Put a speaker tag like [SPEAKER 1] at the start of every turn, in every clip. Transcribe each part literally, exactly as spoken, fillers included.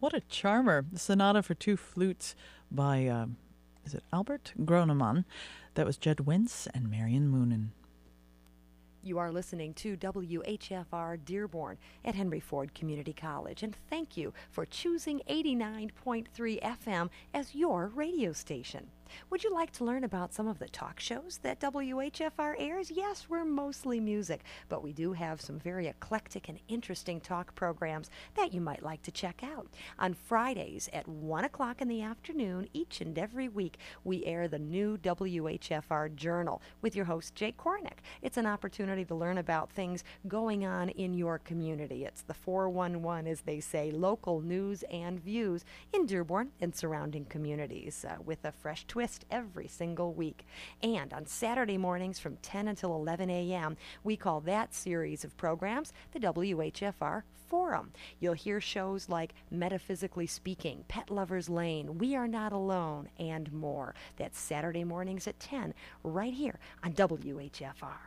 [SPEAKER 1] what a charmer. The Sonata for Two Flutes by, um, is it Albert Groneman? That was Jed Wentz and Marion Moonen.
[SPEAKER 2] You are listening to W H F R Dearborn at Henry Ford Community College, and thank you for choosing eighty-nine point three F M as your radio station. Would you like to learn about some of the talk shows that W H F R airs? Yes, we're mostly music, but we do have some very eclectic and interesting talk programs that you might like to check out. On Fridays at one o'clock in the afternoon, each and every week, we air the new W H F R Journal with your host, Jake Kornick. It's an opportunity to learn about things going on in your community. It's the four one one, as they say, local news and views in Dearborn and surrounding communities, uh, with a fresh twist every single week. And on Saturday mornings from ten until eleven a.m., we call that series of programs the W H F R Forum. You'll hear shows like Metaphysically Speaking, Pet Lover's Lane, We Are Not Alone, and more. That's Saturday mornings at ten, right here on W H F R.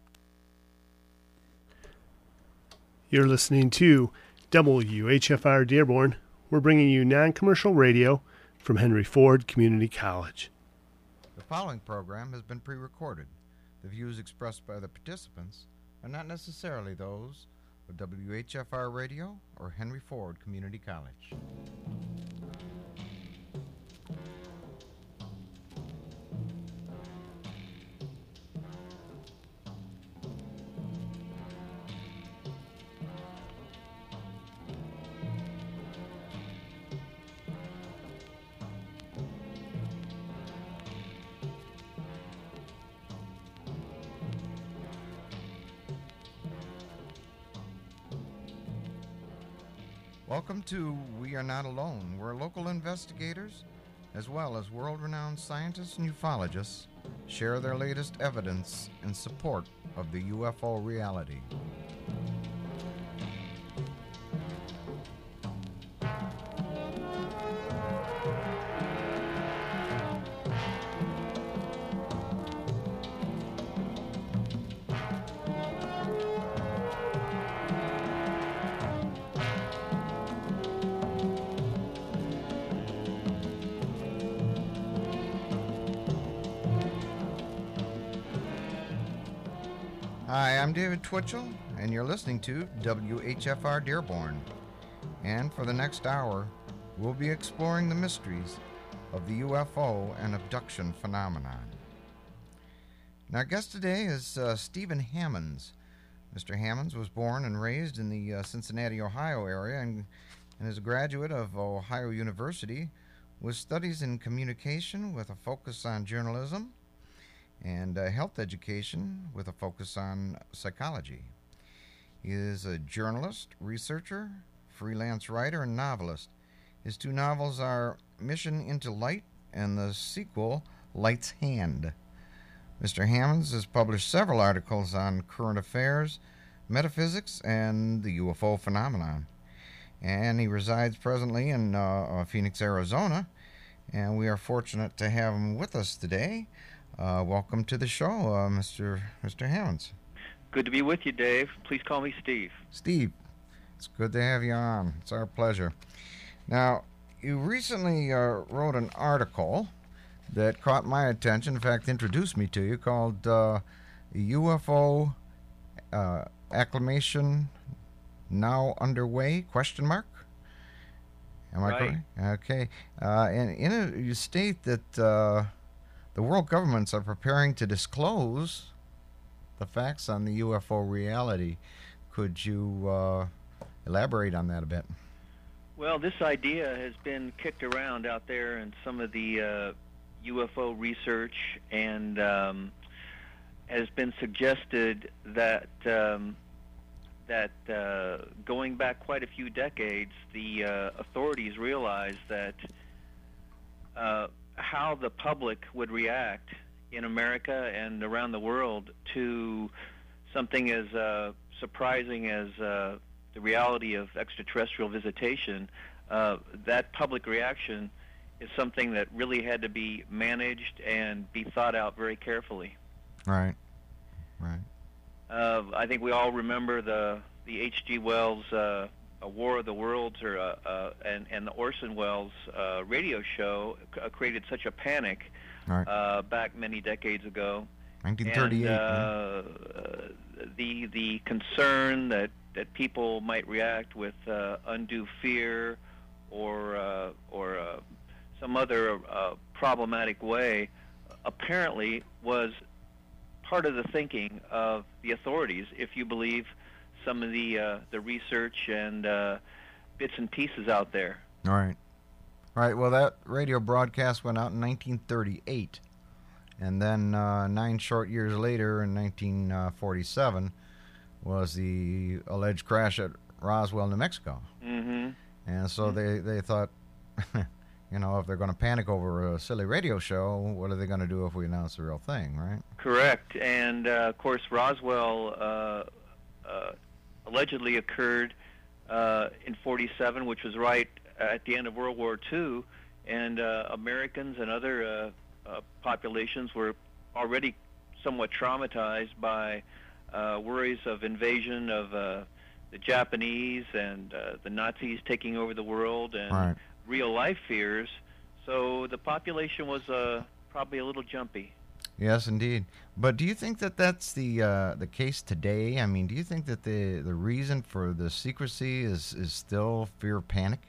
[SPEAKER 3] You're listening to W H F R Dearborn. We're bringing you non-commercial radio from Henry Ford Community College.
[SPEAKER 4] The following program has been pre-recorded. The views expressed by the participants are not necessarily those of W H F R Radio or Henry Ford Community College. Welcome to We Are Not Alone, where local investigators, as well as world-renowned scientists and ufologists, share their latest evidence in support of the U F O reality. Hi, I'm David Twitchell, and you're listening to W H F R Dearborn. And for the next hour, we'll be exploring the mysteries of the U F O and abduction phenomenon. And our guest today is uh, Stephen Hammonds. Mister Hammonds was born and raised in the uh, Cincinnati, Ohio area, and, and is a graduate of Ohio University with studies in communication with a focus on journalism and uh, health education with a focus on psychology. He is a journalist, researcher, freelance writer, and novelist. His two novels are Mission into Light and the sequel, Light's Hand. Mister Hammonds has published several articles on current affairs, metaphysics, and the U F O phenomenon. And he resides presently in uh, Phoenix, Arizona, and we are fortunate to have him with us today. Uh, welcome to the show, uh, Mister Mister Hammonds.
[SPEAKER 5] Good to be with you, Dave. Please call me Steve.
[SPEAKER 4] Steve, it's good to have you on. It's our pleasure. Now, you recently uh, wrote an article that caught my attention, in fact, introduced me to you, called uh, U F O uh, Acclimation Now Underway, question mark? Am I
[SPEAKER 5] right.
[SPEAKER 4] correct? Okay. Uh, and in it, you state that uh, the world governments are preparing to disclose the facts on the U F O reality. Could you uh, elaborate on that a bit?
[SPEAKER 5] Well, this idea has been kicked around out there in some of the uh, U F O research, and um, has been suggested that um, that uh, going back quite a few decades, the uh, authorities realized that uh, how the public would react in America and around the world to something as uh, surprising as uh, the reality of extraterrestrial visitation, uh, that public reaction is something that really had to be managed and be thought out very carefully.
[SPEAKER 4] Right, right.
[SPEAKER 5] Uh, I think we all remember the the H G Wells uh, a War of the Worlds or a, a, and and the Orson Welles uh, radio show c- created such a panic
[SPEAKER 4] Right.
[SPEAKER 5] uh, back many decades ago.
[SPEAKER 4] nineteen thirty-eight.
[SPEAKER 5] And,
[SPEAKER 4] yeah.
[SPEAKER 5] uh, the the concern that, that people might react with uh, undue fear or uh, or uh, some other uh, problematic way apparently was part of the thinking of the authorities, if you believe some of the uh, the research and uh, bits and pieces out there.
[SPEAKER 4] All right. All right. Well, that radio broadcast went out in nineteen thirty-eight. And then uh, nine short years later, in nineteen forty-seven, was the alleged crash at Roswell, New Mexico.
[SPEAKER 5] Mm-hmm.
[SPEAKER 4] And so they, they thought, you know, if they're going to panic over a silly radio show, what are they going to do if we announce the real thing, right?
[SPEAKER 5] Correct. And, uh, of course, Roswell uh, uh, allegedly occurred uh, in forty-seven, which was right at the end of World War Two, and uh, Americans and other uh, uh, populations were already somewhat traumatized by uh, worries of invasion of uh, the Japanese and uh, the Nazis taking over the world and
[SPEAKER 4] Right.
[SPEAKER 5] real-life fears. So the population was uh, probably a little jumpy.
[SPEAKER 4] Yes, indeed. But do you think that that's the uh, the case today? I mean, do you think that the the reason for the secrecy is, is still fear of panic?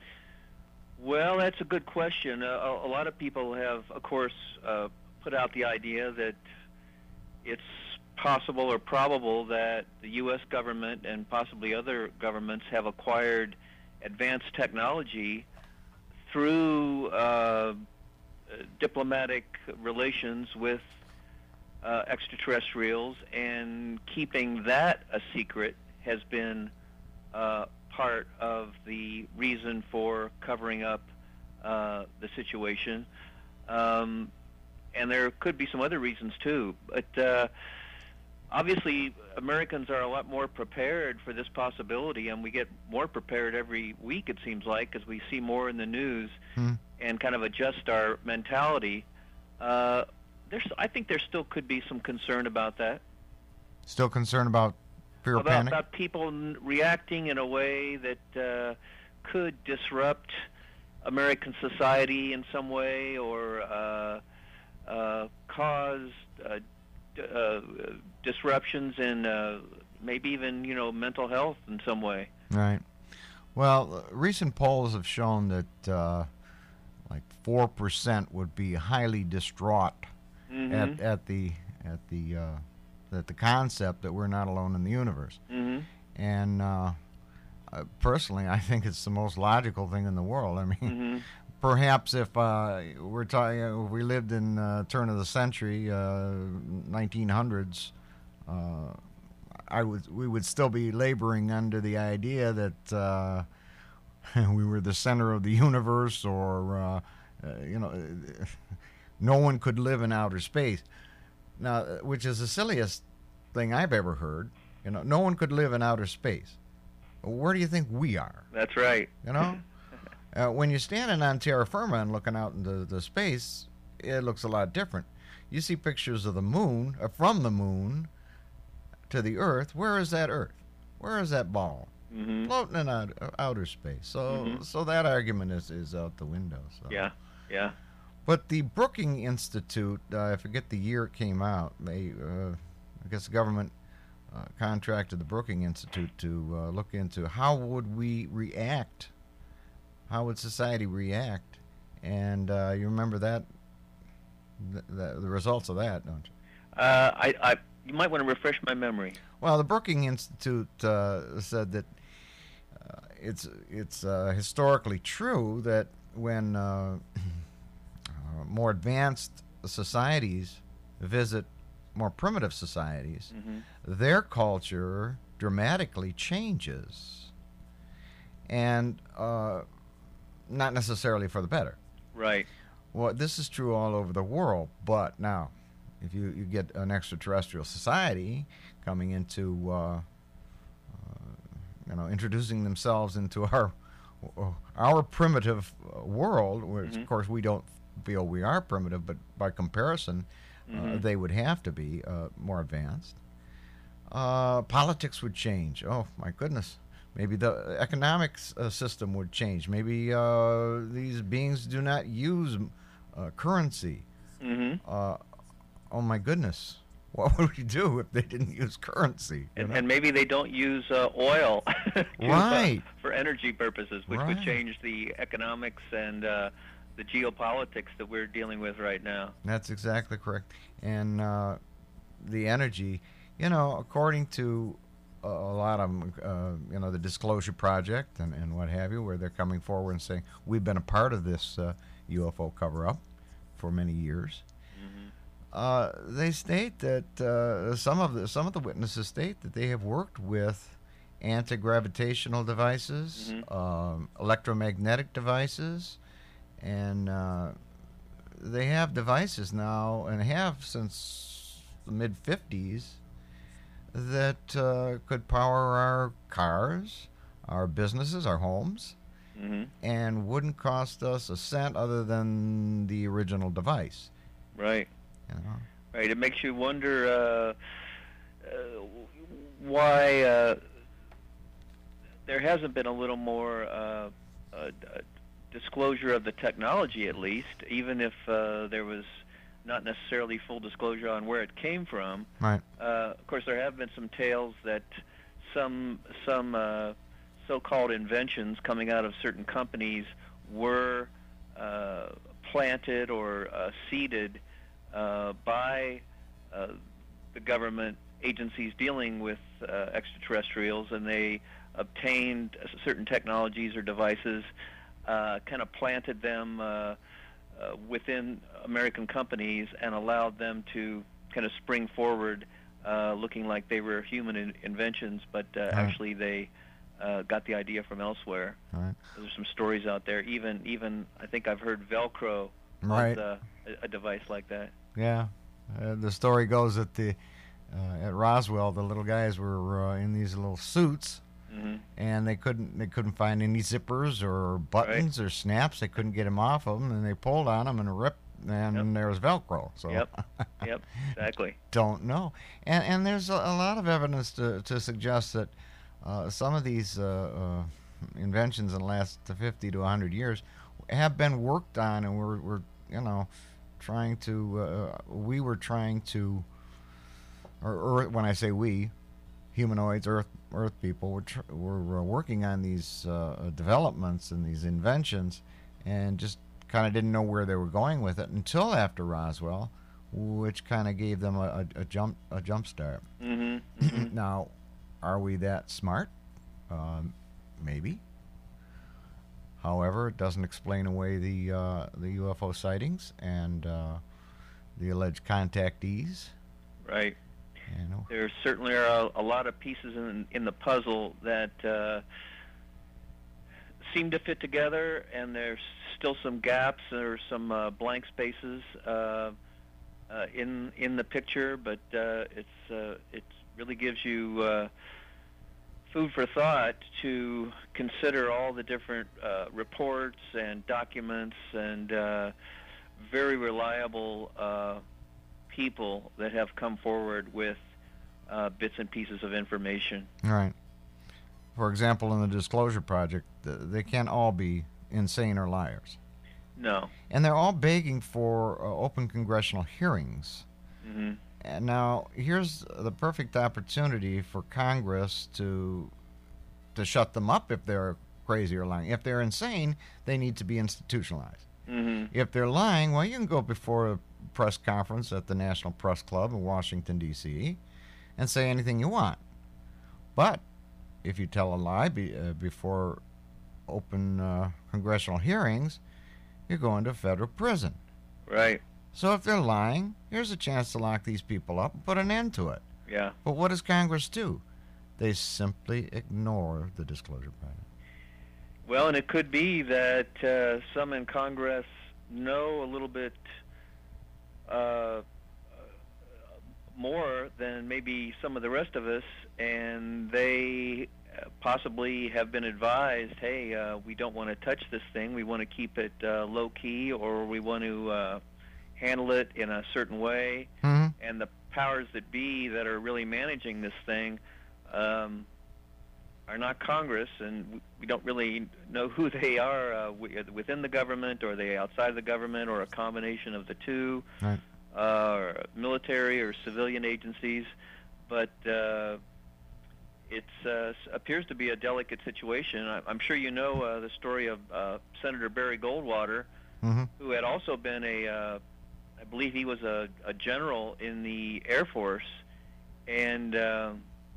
[SPEAKER 5] Well, that's a good question. Uh, a, a lot of people have, of course, uh, put out the idea that it's possible or probable that the U S government and possibly other governments have acquired advanced technology through uh, diplomatic relations with uh, extraterrestrials, and keeping that a secret has been uh, part of the reason for covering up uh, the situation. Um, and there could be some other reasons too. But uh, obviously, Americans are a lot more prepared for this possibility, and we get more prepared every week, it seems like, as we see more in the news
[SPEAKER 4] Hmm.
[SPEAKER 5] and kind of adjust our mentality. Uh, there's, I think there still could be some concern about that.
[SPEAKER 4] Still concerned about fear of
[SPEAKER 5] About,
[SPEAKER 4] panic?
[SPEAKER 5] about people n- reacting in a way that uh, could disrupt American society in some way, or uh, uh, cause uh, d- uh, disruptions in uh, maybe even, you know, mental health in some way.
[SPEAKER 4] Right. Well, uh, recent polls have shown that uh, like four percent would be highly distraught
[SPEAKER 5] Mm-hmm.
[SPEAKER 4] at, at the at the uh, at the concept that we're not alone in the universe.
[SPEAKER 5] Mm-hmm.
[SPEAKER 4] And uh, uh, personally, I think it's the most logical thing in the world. I mean,
[SPEAKER 5] Mm-hmm.
[SPEAKER 4] perhaps if uh, we're talking, if we lived in uh, turn of the century, uh, nineteen hundreds, uh, I would we would still be laboring under the idea that uh, we were the center of the universe, or uh, uh, you know, no one could live in outer space. Now, which is the silliest thing I've ever heard. You know, no one could live in outer space. Where do you think we are?
[SPEAKER 5] That's right.
[SPEAKER 4] You know, uh, when you're standing on terra firma and looking out into the space, it looks a lot different. You see pictures of the moon, uh, from the moon to the Earth. Where is that Earth? Where is that ball?
[SPEAKER 5] Mm-hmm.
[SPEAKER 4] Floating in out, uh, outer space. So,
[SPEAKER 5] Mhm.
[SPEAKER 4] so that argument is, is out the window. So.
[SPEAKER 5] Yeah, yeah.
[SPEAKER 4] But the Brookings Institute, uh, I forget the year it came out. They, uh, I guess the government uh, contracted the Brookings Institute to uh, look into how would we react, how would society react, and uh, you remember that, the, the, the results of that, don't you?
[SPEAKER 5] Uh, I, I, you might want to refresh my memory.
[SPEAKER 4] Well, the Brookings Institute uh, said that uh, it's it's uh, historically true that when uh, uh, more advanced societies visit more primitive societies,
[SPEAKER 5] Mm-hmm.
[SPEAKER 4] their culture dramatically changes, and uh, not necessarily for the better.
[SPEAKER 5] Right.
[SPEAKER 4] Well, this is true all over the world, but now, if you, you get an extraterrestrial society coming into, uh, uh, you know, introducing themselves into our our primitive world, which
[SPEAKER 5] Mhm.
[SPEAKER 4] of course we don't feel we are primitive, but by comparison, uh,
[SPEAKER 5] Mhm.
[SPEAKER 4] they would have to be uh, more advanced. Uh, politics would change. Oh my goodness, Maybe the economic uh, system would change. Maybe uh, these beings do not use uh, currency.
[SPEAKER 5] Mm-hmm.
[SPEAKER 4] Uh, oh my goodness, what would we do if they didn't use currency? you
[SPEAKER 5] And,
[SPEAKER 4] know?
[SPEAKER 5] and maybe they don't use uh, oil to,
[SPEAKER 4] Right.
[SPEAKER 5] uh, for energy purposes, which
[SPEAKER 4] Right.
[SPEAKER 5] would change the economics and uh, the geopolitics that we're dealing with right now.
[SPEAKER 4] That's exactly correct. And uh, the energy, you know, according to a, a lot of them, uh, you know, the Disclosure Project and, and what have you, where they're coming forward and saying, we've been a part of this uh, U F O cover-up for many years.
[SPEAKER 5] Mm-hmm.
[SPEAKER 4] Uh, they state that uh, some of the some of the witnesses state that they have worked with anti-gravitational devices,
[SPEAKER 5] Mhm.
[SPEAKER 4] um, electromagnetic devices, and uh, they have devices now and have since the mid fifties that uh, could power our cars, our businesses, our homes,
[SPEAKER 5] Mm-hmm.
[SPEAKER 4] and wouldn't cost us a cent other than the original device.
[SPEAKER 5] Right.
[SPEAKER 4] You know?
[SPEAKER 5] Right. It makes you wonder uh, uh, why uh, there hasn't been a little more uh, uh, disclosure of the technology, at least, even if uh, there was not necessarily full disclosure on where it came from.
[SPEAKER 4] Right.
[SPEAKER 5] Uh, of course, there have been some tales that some some uh, so-called inventions coming out of certain companies were uh, planted or uh, seeded uh, by uh, the government agencies dealing with uh, extraterrestrials, and they obtained certain technologies or devices, uh, kind of planted them uh, uh, within American companies and allowed them to kind of spring forward, uh, looking like they were human in- inventions, but uh,
[SPEAKER 4] Right.
[SPEAKER 5] actually they uh, got the idea from elsewhere.
[SPEAKER 4] Right.
[SPEAKER 5] There's some stories out there. Even, even I think I've heard Velcro
[SPEAKER 4] Right.
[SPEAKER 5] was uh, a, a device like that.
[SPEAKER 4] Yeah. Uh, the story goes that the uh, at Roswell, the little guys were uh, in these little suits,
[SPEAKER 5] Hmm.
[SPEAKER 4] and they couldn't they couldn't find any zippers or buttons or snaps. They couldn't get them off of them, and they pulled on them and ripped, and
[SPEAKER 5] Yep.
[SPEAKER 4] there was Velcro. So
[SPEAKER 5] Yep. Yep. Exactly.
[SPEAKER 4] don't know. And and there's a, a lot of evidence to to suggest that uh, some of these uh, uh, inventions in the last fifty to one hundred years have been worked on, and we're we're you know trying to uh, we were trying to, or, or when I say we, humanoids, Earth Earth people, were tr- were uh, working on these uh, developments and these inventions, and just kind of didn't know where they were going with it until after Roswell, which kind of gave them a, a, a jump a jump start.
[SPEAKER 5] Hmm. Hmm.
[SPEAKER 4] Now, are we that smart? Um, maybe. However, it doesn't explain away the uh, the U F O sightings and uh, the alleged contactees.
[SPEAKER 5] Right.
[SPEAKER 4] You know,
[SPEAKER 5] There certainly are a, a lot of pieces in in the puzzle that uh, seem to fit together, and there's still some gaps or some uh, blank spaces uh, uh, in in the picture. But uh, it's uh, it really gives you uh, food for thought to consider all the different uh, reports and documents and uh, very reliable uh, people that have come forward with uh, bits and pieces of information.
[SPEAKER 4] right? For example, in the Disclosure Project, th- they can't all be insane or liars,
[SPEAKER 5] No.
[SPEAKER 4] and they're all begging for uh, open congressional hearings.
[SPEAKER 5] Hmm.
[SPEAKER 4] And now, here's the perfect opportunity for Congress to to shut them up if they're crazy or lying. If they're insane, they need to be institutionalized.
[SPEAKER 5] Hmm.
[SPEAKER 4] If they're lying, well, you can go before a press conference at the National Press Club in Washington, D C, and say anything you want. But if you tell a lie be, uh, before open uh, congressional hearings, you're going to federal prison.
[SPEAKER 5] Right.
[SPEAKER 4] So if they're lying, here's a chance to lock these people up and put an end to it.
[SPEAKER 5] Yeah.
[SPEAKER 4] But what does Congress do? They simply ignore the Disclosure Project.
[SPEAKER 5] Well, and it could be that uh, some in Congress know a little bit uh, more than maybe some of the rest of us, and they uh, possibly have been advised, hey, uh, we don't want to touch this thing. We want to keep it uh, low-key, or we want to uh, handle it in a certain way.
[SPEAKER 4] Mm-hmm.
[SPEAKER 5] And the powers that be that are really managing this thing um, are not Congress, and we- we don't really know who they are uh, wi- within the government, or they outside the government, or a combination of the two,
[SPEAKER 4] Right.
[SPEAKER 5] uh, or military or civilian agencies. But uh, it uh, s- appears to be a delicate situation. I- I'm sure you know uh, the story of uh, Senator Barry Goldwater,
[SPEAKER 4] Mm-hmm.
[SPEAKER 5] who had also been a, uh, I believe he was a, a general in the Air Force, and uh,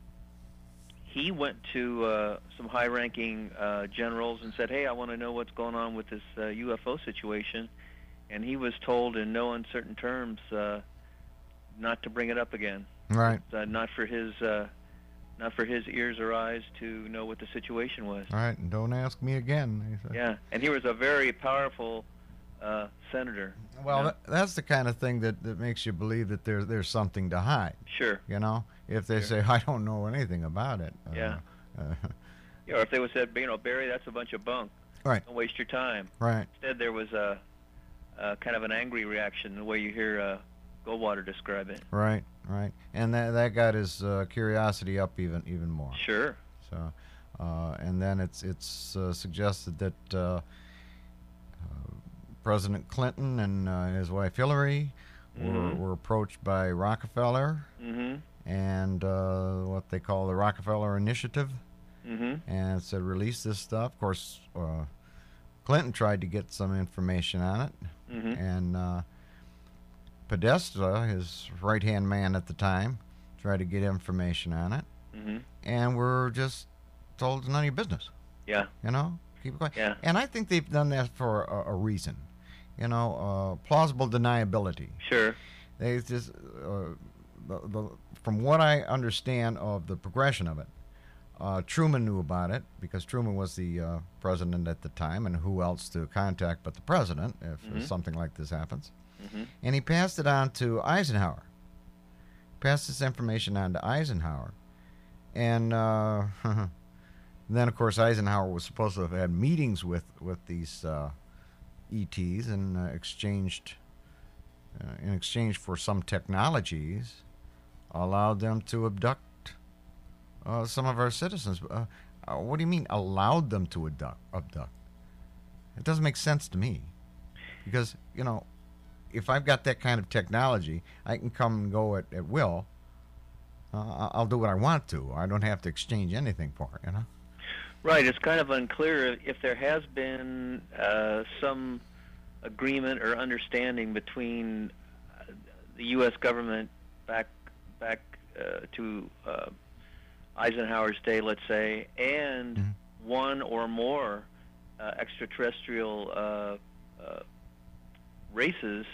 [SPEAKER 5] he went to uh, some high-ranking uh, generals and said, hey, I want to know what's going on with this uh, U F O situation, and he was told in no uncertain terms uh, not to bring it up again.
[SPEAKER 4] Right.
[SPEAKER 5] Uh, not for his, uh, not for his ears or eyes to know what the situation was.
[SPEAKER 4] All right. And don't ask me again. He said.
[SPEAKER 5] Yeah, and he was a very powerful uh, senator.
[SPEAKER 4] Well,
[SPEAKER 5] you know?
[SPEAKER 4] that, that's the kind of thing that, that makes you believe that there's there's something to hide.
[SPEAKER 5] Sure.
[SPEAKER 4] You know, if they
[SPEAKER 5] Sure.
[SPEAKER 4] say I don't know anything about it. Uh,
[SPEAKER 5] Yeah.
[SPEAKER 4] Uh,
[SPEAKER 5] Yeah, or if they would said, you know, Barry, that's a bunch of bunk.
[SPEAKER 4] right.
[SPEAKER 5] Don't waste your time.
[SPEAKER 4] Right.
[SPEAKER 5] Instead, there was a, a kind of an angry reaction, the way you hear uh, Goldwater describe it.
[SPEAKER 4] Right. Right. And that that got his uh, curiosity up even even more.
[SPEAKER 5] Sure.
[SPEAKER 4] So, uh, and then it's it's uh, suggested that uh, uh, President Clinton and uh, his wife Hillary were,
[SPEAKER 5] Mhm.
[SPEAKER 4] were approached by Rockefeller
[SPEAKER 5] Mm-hmm.
[SPEAKER 4] and uh, what they call the Rockefeller Initiative,
[SPEAKER 5] Mm-hmm.
[SPEAKER 4] and said release this stuff. Of course, uh, Clinton tried to get some information on it,
[SPEAKER 5] Mm-hmm.
[SPEAKER 4] and uh, Podesta, his right-hand man at the time, tried to get information on it,
[SPEAKER 5] Mm-hmm.
[SPEAKER 4] and we're just told it's none of your business.
[SPEAKER 5] Yeah.
[SPEAKER 4] You know, keep it quiet.
[SPEAKER 5] Yeah.
[SPEAKER 4] And I think they've done that for a, a reason. You know, uh, plausible deniability.
[SPEAKER 5] Sure.
[SPEAKER 4] They just, uh, the, the, from what I understand of the progression of it, uh, Truman knew about it because Truman was the uh, president at the time, and who else to contact but the president if
[SPEAKER 5] Mhm.
[SPEAKER 4] something like this happens.
[SPEAKER 5] Mm-hmm.
[SPEAKER 4] And he passed it on to Eisenhower. Passed this information on to Eisenhower. And uh, then, of course, Eisenhower was supposed to have had meetings with, with these uh, E Ts and uh, exchanged, uh, in exchange for some technologies, allowed them to abduct uh, some of our citizens. Uh, uh, what do you mean, allowed them to abduct, abduct? It doesn't make sense to me. Because, you know, if I've got that kind of technology, I can come and go at, at will. Uh, I'll do what I want to. I don't have to exchange anything for it, you know?
[SPEAKER 5] Right. It's kind of unclear if there has been uh, some agreement or understanding between uh, the U S government back back uh, to uh, Eisenhower's day, let's say, and
[SPEAKER 4] Mhm.
[SPEAKER 5] one or more uh, extraterrestrial uh, uh, races.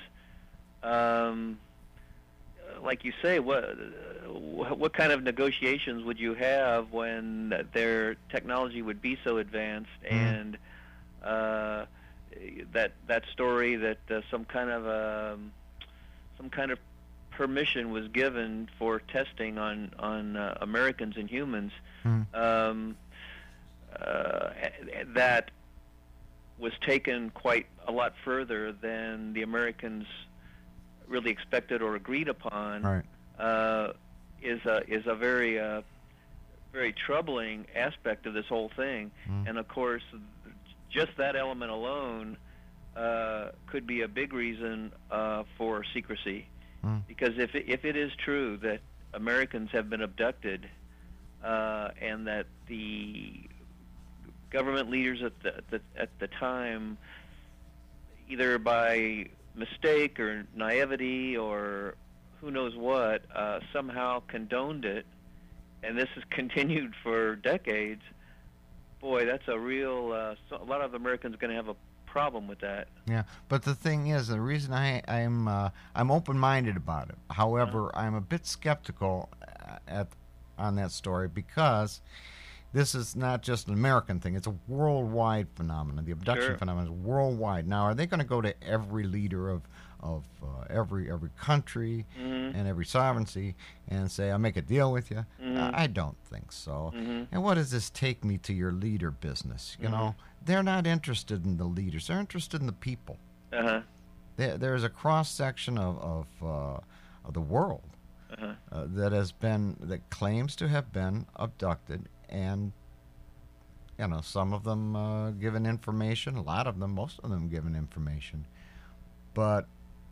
[SPEAKER 5] Um, like you say, what what kind of negotiations would you have when their technology would be so advanced,
[SPEAKER 4] Mhm.
[SPEAKER 5] and uh, that that story that uh, some kind of um, some kind of permission was given for testing on on uh, Americans and humans,
[SPEAKER 4] Mhm.
[SPEAKER 5] um, uh, that was taken quite a lot further than the Americans really expected or agreed upon.
[SPEAKER 4] Right.
[SPEAKER 5] Uh, is a is a very uh, very troubling aspect of this whole thing,
[SPEAKER 4] Mm.
[SPEAKER 5] and of course, just that element alone uh, could be a big reason uh, for secrecy,
[SPEAKER 4] Mm.
[SPEAKER 5] because if it, if it is true that Americans have been abducted, uh, and that the government leaders at the, the at the time, either by mistake or naivety or who knows what, uh, somehow condoned it, and this has continued for decades, boy, that's a real, uh, so a lot of Americans are going to have a problem with that.
[SPEAKER 4] Yeah, but the thing is, the reason I, I'm uh, I'm open-minded about it. However, I'm a bit skeptical uh, at on that story because this is not just an American thing; it's a worldwide phenomenon. The abduction
[SPEAKER 5] Sure.
[SPEAKER 4] phenomenon is worldwide. Now, are they going to go to every leader of of uh, every every country
[SPEAKER 5] Mhm.
[SPEAKER 4] and every sovereignty and say, "I'll make a deal with you"?
[SPEAKER 5] Mhm.
[SPEAKER 4] I I don't think so.
[SPEAKER 5] Mhm.
[SPEAKER 4] And what does this take me to your leader business? You
[SPEAKER 5] Mhm.
[SPEAKER 4] know, they're not interested in the leaders; they're interested in the people.
[SPEAKER 5] Uh-huh.
[SPEAKER 4] There, there's a cross section of of, uh, of the world
[SPEAKER 5] Uh-huh.
[SPEAKER 4] uh, that has been that claims to have been abducted and you know, some of them uh, given information, a lot of them, most of them given information. But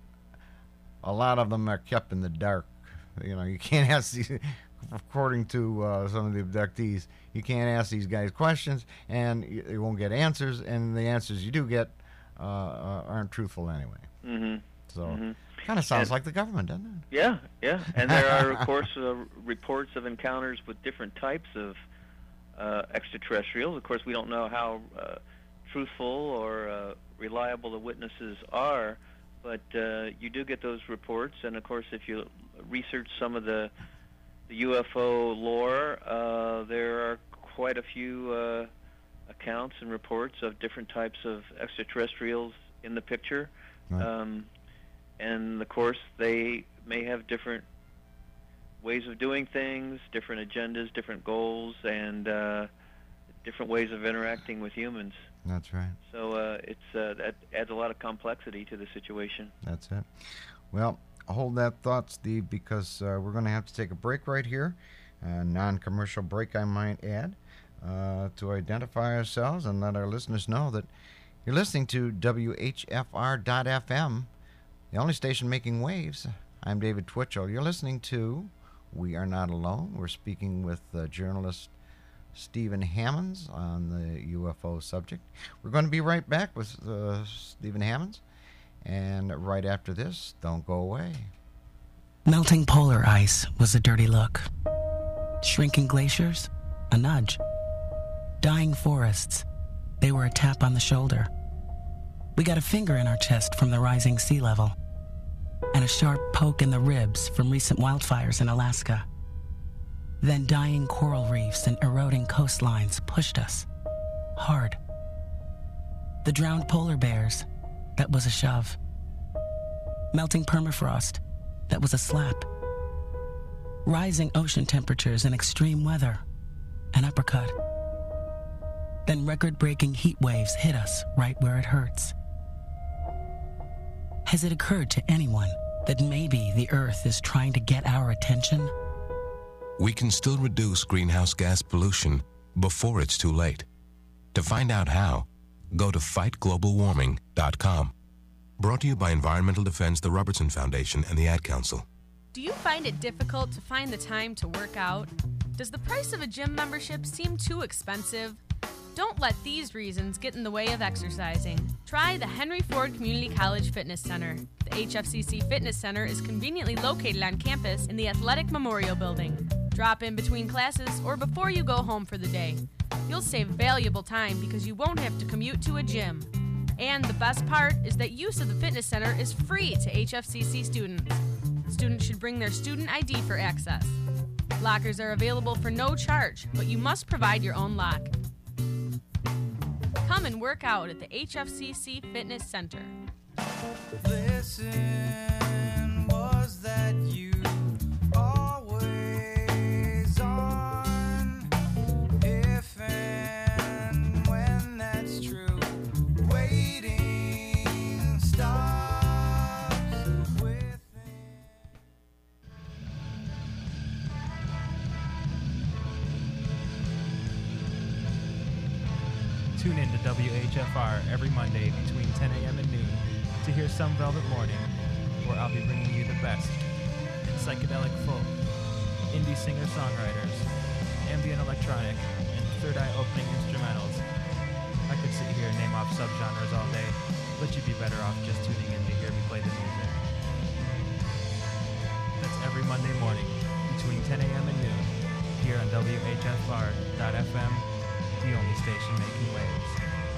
[SPEAKER 4] a lot of them are kept in the dark. You know, you can't ask these, according to uh, some of the abductees, you can't ask these guys questions, and you, you won't get answers, and the answers you do get uh, uh, aren't truthful anyway.
[SPEAKER 5] Mm-hmm.
[SPEAKER 4] So,
[SPEAKER 5] mm-hmm.
[SPEAKER 4] kind of sounds
[SPEAKER 5] and,
[SPEAKER 4] like the government, doesn't it?
[SPEAKER 5] Yeah, yeah. And there are, of course, uh, reports of encounters with different types of uh, extraterrestrials. Of course, we don't know how uh, truthful or uh, reliable the witnesses are, but uh, you do get those reports. And, of course, if you research some of the, the U F O lore, uh, there are quite a few uh, accounts and reports of different types of extraterrestrials in the picture.
[SPEAKER 4] Right.
[SPEAKER 5] Um, and, of course, they may have different ways of doing things, different agendas, different goals, and uh, different ways of interacting with humans.
[SPEAKER 4] That's right.
[SPEAKER 5] So uh, it's uh, that adds a lot of complexity to the situation.
[SPEAKER 4] That's it. Well, hold that thought, Steve, because uh, we're going to have to take a break right here, a non-commercial break, I might add, uh, to identify ourselves and let our listeners know that you're listening to W H F R dot F M, the only station making waves. I'm David Twitchell. You're listening to We Are Not Alone. We're speaking with uh, journalist Stephen Hammonds on the U F O subject. We're going to be right back with uh, Stephen Hammonds. And right after this, don't go away.
[SPEAKER 6] Melting polar ice was a dirty look. Shrinking glaciers, a nudge. Dying forests, they were a tap on the shoulder. We got a finger in our chest from the rising sea level, and a sharp poke in the ribs from recent wildfires in Alaska. Then dying coral reefs and eroding coastlines pushed us hard. The drowned polar bears, that was a shove. Melting permafrost, that was a slap. Rising ocean temperatures and extreme weather, an uppercut. Then record-breaking heat waves hit us right where it hurts. Has it occurred to anyone that maybe the Earth is trying to get our attention?
[SPEAKER 7] We can still reduce greenhouse gas pollution before it's too late. To find out how, go to fight global warming dot com. Brought to you by Environmental Defense, the Robertson Foundation, and the Ad Council.
[SPEAKER 8] Do you find it difficult to find the time to work out? Does the price of a gym membership seem too expensive? Don't let these reasons get in the way of exercising. Try the Henry Ford Community College Fitness Center. The H F C C Fitness Center is conveniently located on campus in the Athletic Memorial Building. Drop in between classes or before you go home for the day. You'll save valuable time because you won't have to commute to a gym. And the best part is that use of the fitness center is free to H F C C students. Students should bring their student I D for access. Lockers are available for no charge, but you must provide your own lock. Come and work out at the H F C C Fitness Center.
[SPEAKER 9] Listen, was that you always on? If and when that's true, waiting stops within.
[SPEAKER 10] Tune in to W H F R every Monday between ten a.m. and noon to hear Some Velvet Morning, where I'll be bringing you the best in psychedelic folk, indie singer-songwriters, ambient electronic, and third eye opening instrumentals. I could sit here and name off subgenres all day, but you'd be better off just tuning in to hear me play the music. That's every Monday morning between ten a.m. and noon here on W H F R dot F M, the only station making waves.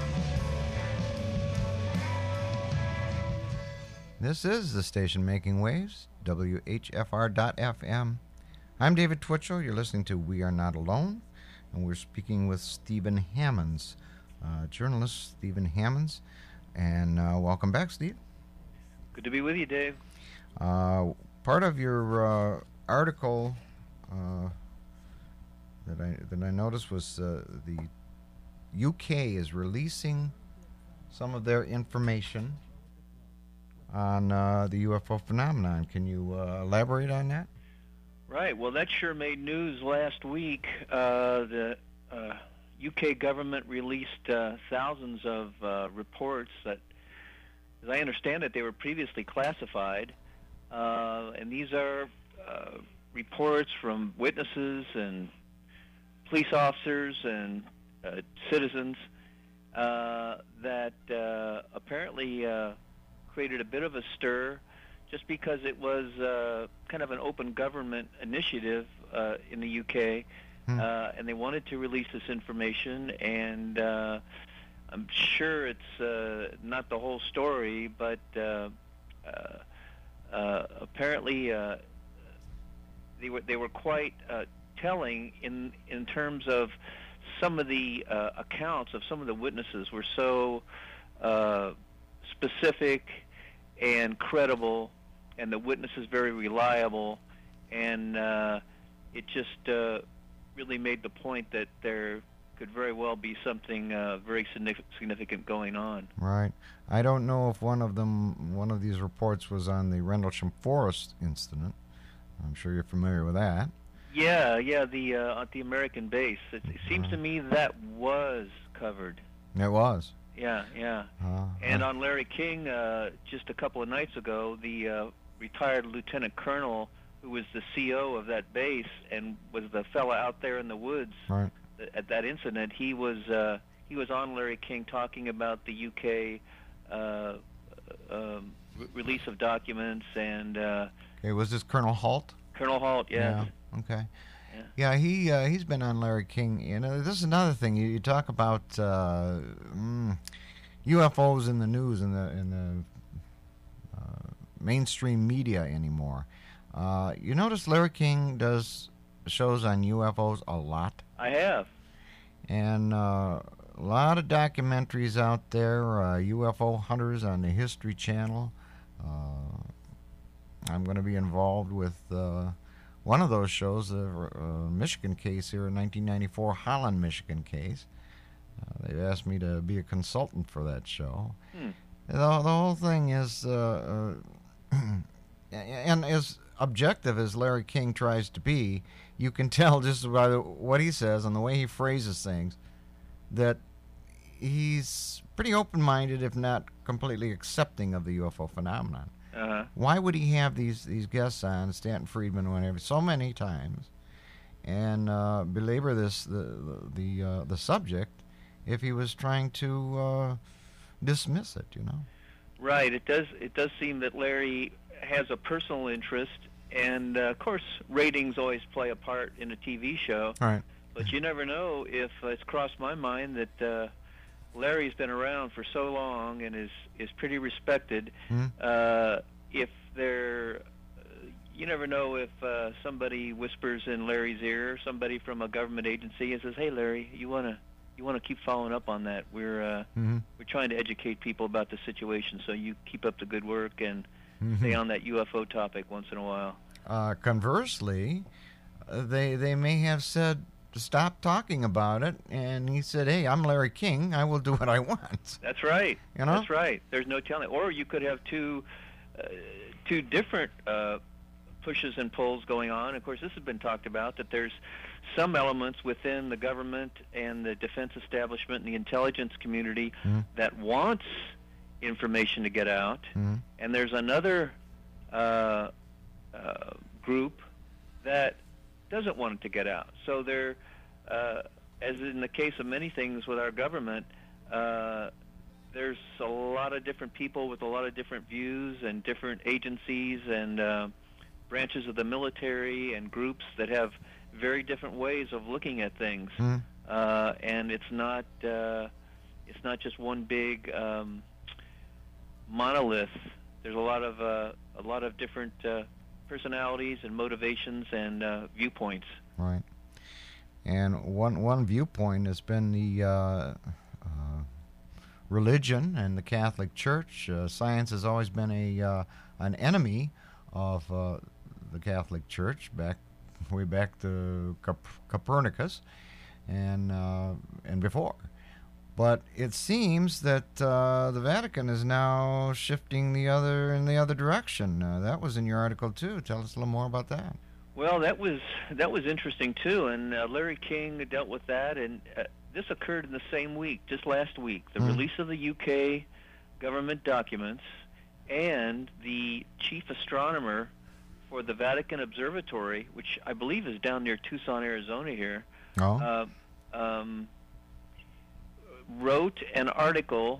[SPEAKER 4] This is the station making waves, W H F R dot F M. I'm David Twitchell. You're listening to We Are Not Alone, and we're speaking with Stephen Hammonds, uh, journalist Stephen Hammonds. And uh, welcome back, Steve.
[SPEAKER 5] Good to be with you, Dave.
[SPEAKER 4] Uh, part of your uh, article uh, that I that I noticed was uh, the U K is releasing some of their information on uh, the U F O phenomenon. Can you uh, elaborate on that?
[SPEAKER 5] Right. Well, that sure made news last week. Uh, the uh, U K government released uh, thousands of uh, reports that, as I understand it, they were previously classified, uh, and these are uh, reports from witnesses and police officers and uh, citizens uh, that uh, apparently uh, created a bit of a stir just because it was uh, kind of an open government initiative uh, in the U K, hmm. uh, and they wanted to release this information, and uh, I'm sure it's uh, not the whole story, but uh, uh, uh, apparently uh, they were they were quite uh, telling in in terms of some of the uh, accounts of some of the witnesses were so uh, specific and credible, and the witnesses very reliable, and uh, it just uh, really made the point that there could very well be something uh, very significant going on.
[SPEAKER 4] Right. I don't know if one of them, one of these reports was on the Rendlesham Forest incident. I'm sure you're familiar with that.
[SPEAKER 5] Yeah, yeah, the uh, at the American base. It, it seems to me that was covered.
[SPEAKER 4] It was.
[SPEAKER 5] Yeah, yeah.
[SPEAKER 4] Uh,
[SPEAKER 5] and
[SPEAKER 4] uh,
[SPEAKER 5] on Larry King, uh, just a couple of nights ago, the uh, retired lieutenant colonel who was the C O of that base and was the fella out there in the woods
[SPEAKER 4] right.
[SPEAKER 5] th- at that incident, he was uh, he was on Larry King talking about the U K uh, um, re- release of documents and. Uh,
[SPEAKER 4] okay, was this Colonel Halt?
[SPEAKER 5] Colonel Halt, yes.
[SPEAKER 4] Yeah. Okay.
[SPEAKER 5] Yeah,
[SPEAKER 4] yeah he uh, he's been on Larry King. You know, this is another thing. You, you talk about uh, mm, U F Os in the news in the in the uh, mainstream media anymore. Uh, you notice Larry King does shows on U F Os a lot.
[SPEAKER 5] I have.
[SPEAKER 4] And uh, a lot of documentaries out there. Uh, U F O Hunters on the History Channel. Uh, I'm going to be involved with. Uh, One of those shows, the uh, Michigan case here, in nineteen ninety-four Holland, Michigan case. Uh, they've asked me to be a consultant for that show.
[SPEAKER 5] Hmm.
[SPEAKER 4] The, the whole thing is, uh, uh, and as objective as Larry King tries to be, you can tell just by the, what he says and the way he phrases things that he's pretty open-minded, if not completely accepting of the U F O phenomenon.
[SPEAKER 5] Uh-huh.
[SPEAKER 4] Why would he have these, these guests on, Stanton Friedman, whatever, so many times, and uh, belabor this the the the, uh, the subject if he was trying to uh, dismiss it? You know.
[SPEAKER 5] Right. It does. It does seem that Larry has a personal interest, and uh, of course, ratings always play a part in a T V show.
[SPEAKER 4] Right.
[SPEAKER 5] But you never know if uh, it's crossed my mind that. Uh, Larry's been around for so long and is is pretty respected.
[SPEAKER 4] Mm-hmm.
[SPEAKER 5] Uh, if there, uh, you never know if uh, somebody whispers in Larry's ear, somebody from a government agency, and says, "Hey, Larry, you wanna you wanna keep following up on that? We're uh,
[SPEAKER 4] mm-hmm.
[SPEAKER 5] we're trying to educate people about the situation, so you keep up the good work and
[SPEAKER 4] mm-hmm.
[SPEAKER 5] stay on that U F O topic once in a while."
[SPEAKER 4] Uh, conversely, uh, they they may have said, to stop talking about it, and he said, "Hey, I'm Larry King. I will do what I want."
[SPEAKER 5] That's right.
[SPEAKER 4] You know?
[SPEAKER 5] That's right. There's no telling. Or you could have two, uh, two different uh, pushes and pulls going on. Of course, this has been talked about, that there's some elements within the government and the defense establishment and the intelligence community
[SPEAKER 4] mm-hmm.
[SPEAKER 5] that wants information to get out,
[SPEAKER 4] mm-hmm.
[SPEAKER 5] and there's another uh, uh, group that doesn't want it to get out. So there, uh, as in the case of many things with our government, uh, there's a lot of different people with a lot of different views and different agencies and uh, branches of the military and groups that have very different ways of looking at things.
[SPEAKER 4] Mm-hmm.
[SPEAKER 5] Uh, and it's not uh, it's not just one big um, monolith. There's a lot of uh, a lot of different uh, personalities and motivations and uh, viewpoints.
[SPEAKER 4] Right. And one one viewpoint has been the uh, uh, religion and the Catholic Church. Uh, science has always been a uh, an enemy of uh, the Catholic Church, back way back to Cop- Copernicus and uh, and before. But it seems that uh, the Vatican is now shifting the other in the other direction. Uh, that was in your article too. Tell us a little more about that.
[SPEAKER 5] Well, that was that was interesting too, and uh, Larry King dealt with that, and uh, this occurred in the same week, just last week. The
[SPEAKER 4] Hmm.
[SPEAKER 5] release of the U K government documents and the chief astronomer for the Vatican Observatory, which I believe is down near Tucson, Arizona here,
[SPEAKER 4] Oh.
[SPEAKER 5] uh, um, wrote an article,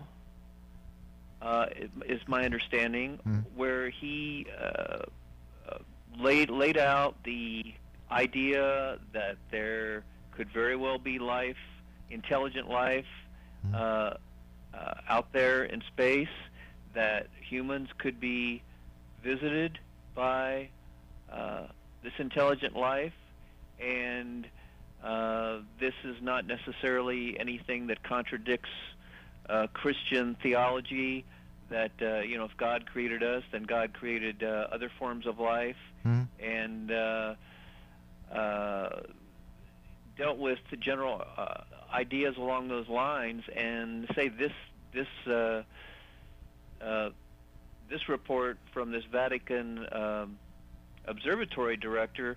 [SPEAKER 5] uh, is my understanding,
[SPEAKER 4] Hmm.
[SPEAKER 5] where he uh, uh, laid laid out the idea that there could very well be life, intelligent life,
[SPEAKER 4] Hmm.
[SPEAKER 5] uh, uh, out there in space, that humans could be visited by uh, this intelligent life, and uh, this is not necessarily anything that contradicts uh, Christian theology, that, uh, you know, if God created us, then God created uh, other forms of life,
[SPEAKER 4] Hmm.
[SPEAKER 5] and uh, uh, dealt with the general uh, ideas along those lines, and say this this uh, uh, this report from this Vatican um, observatory director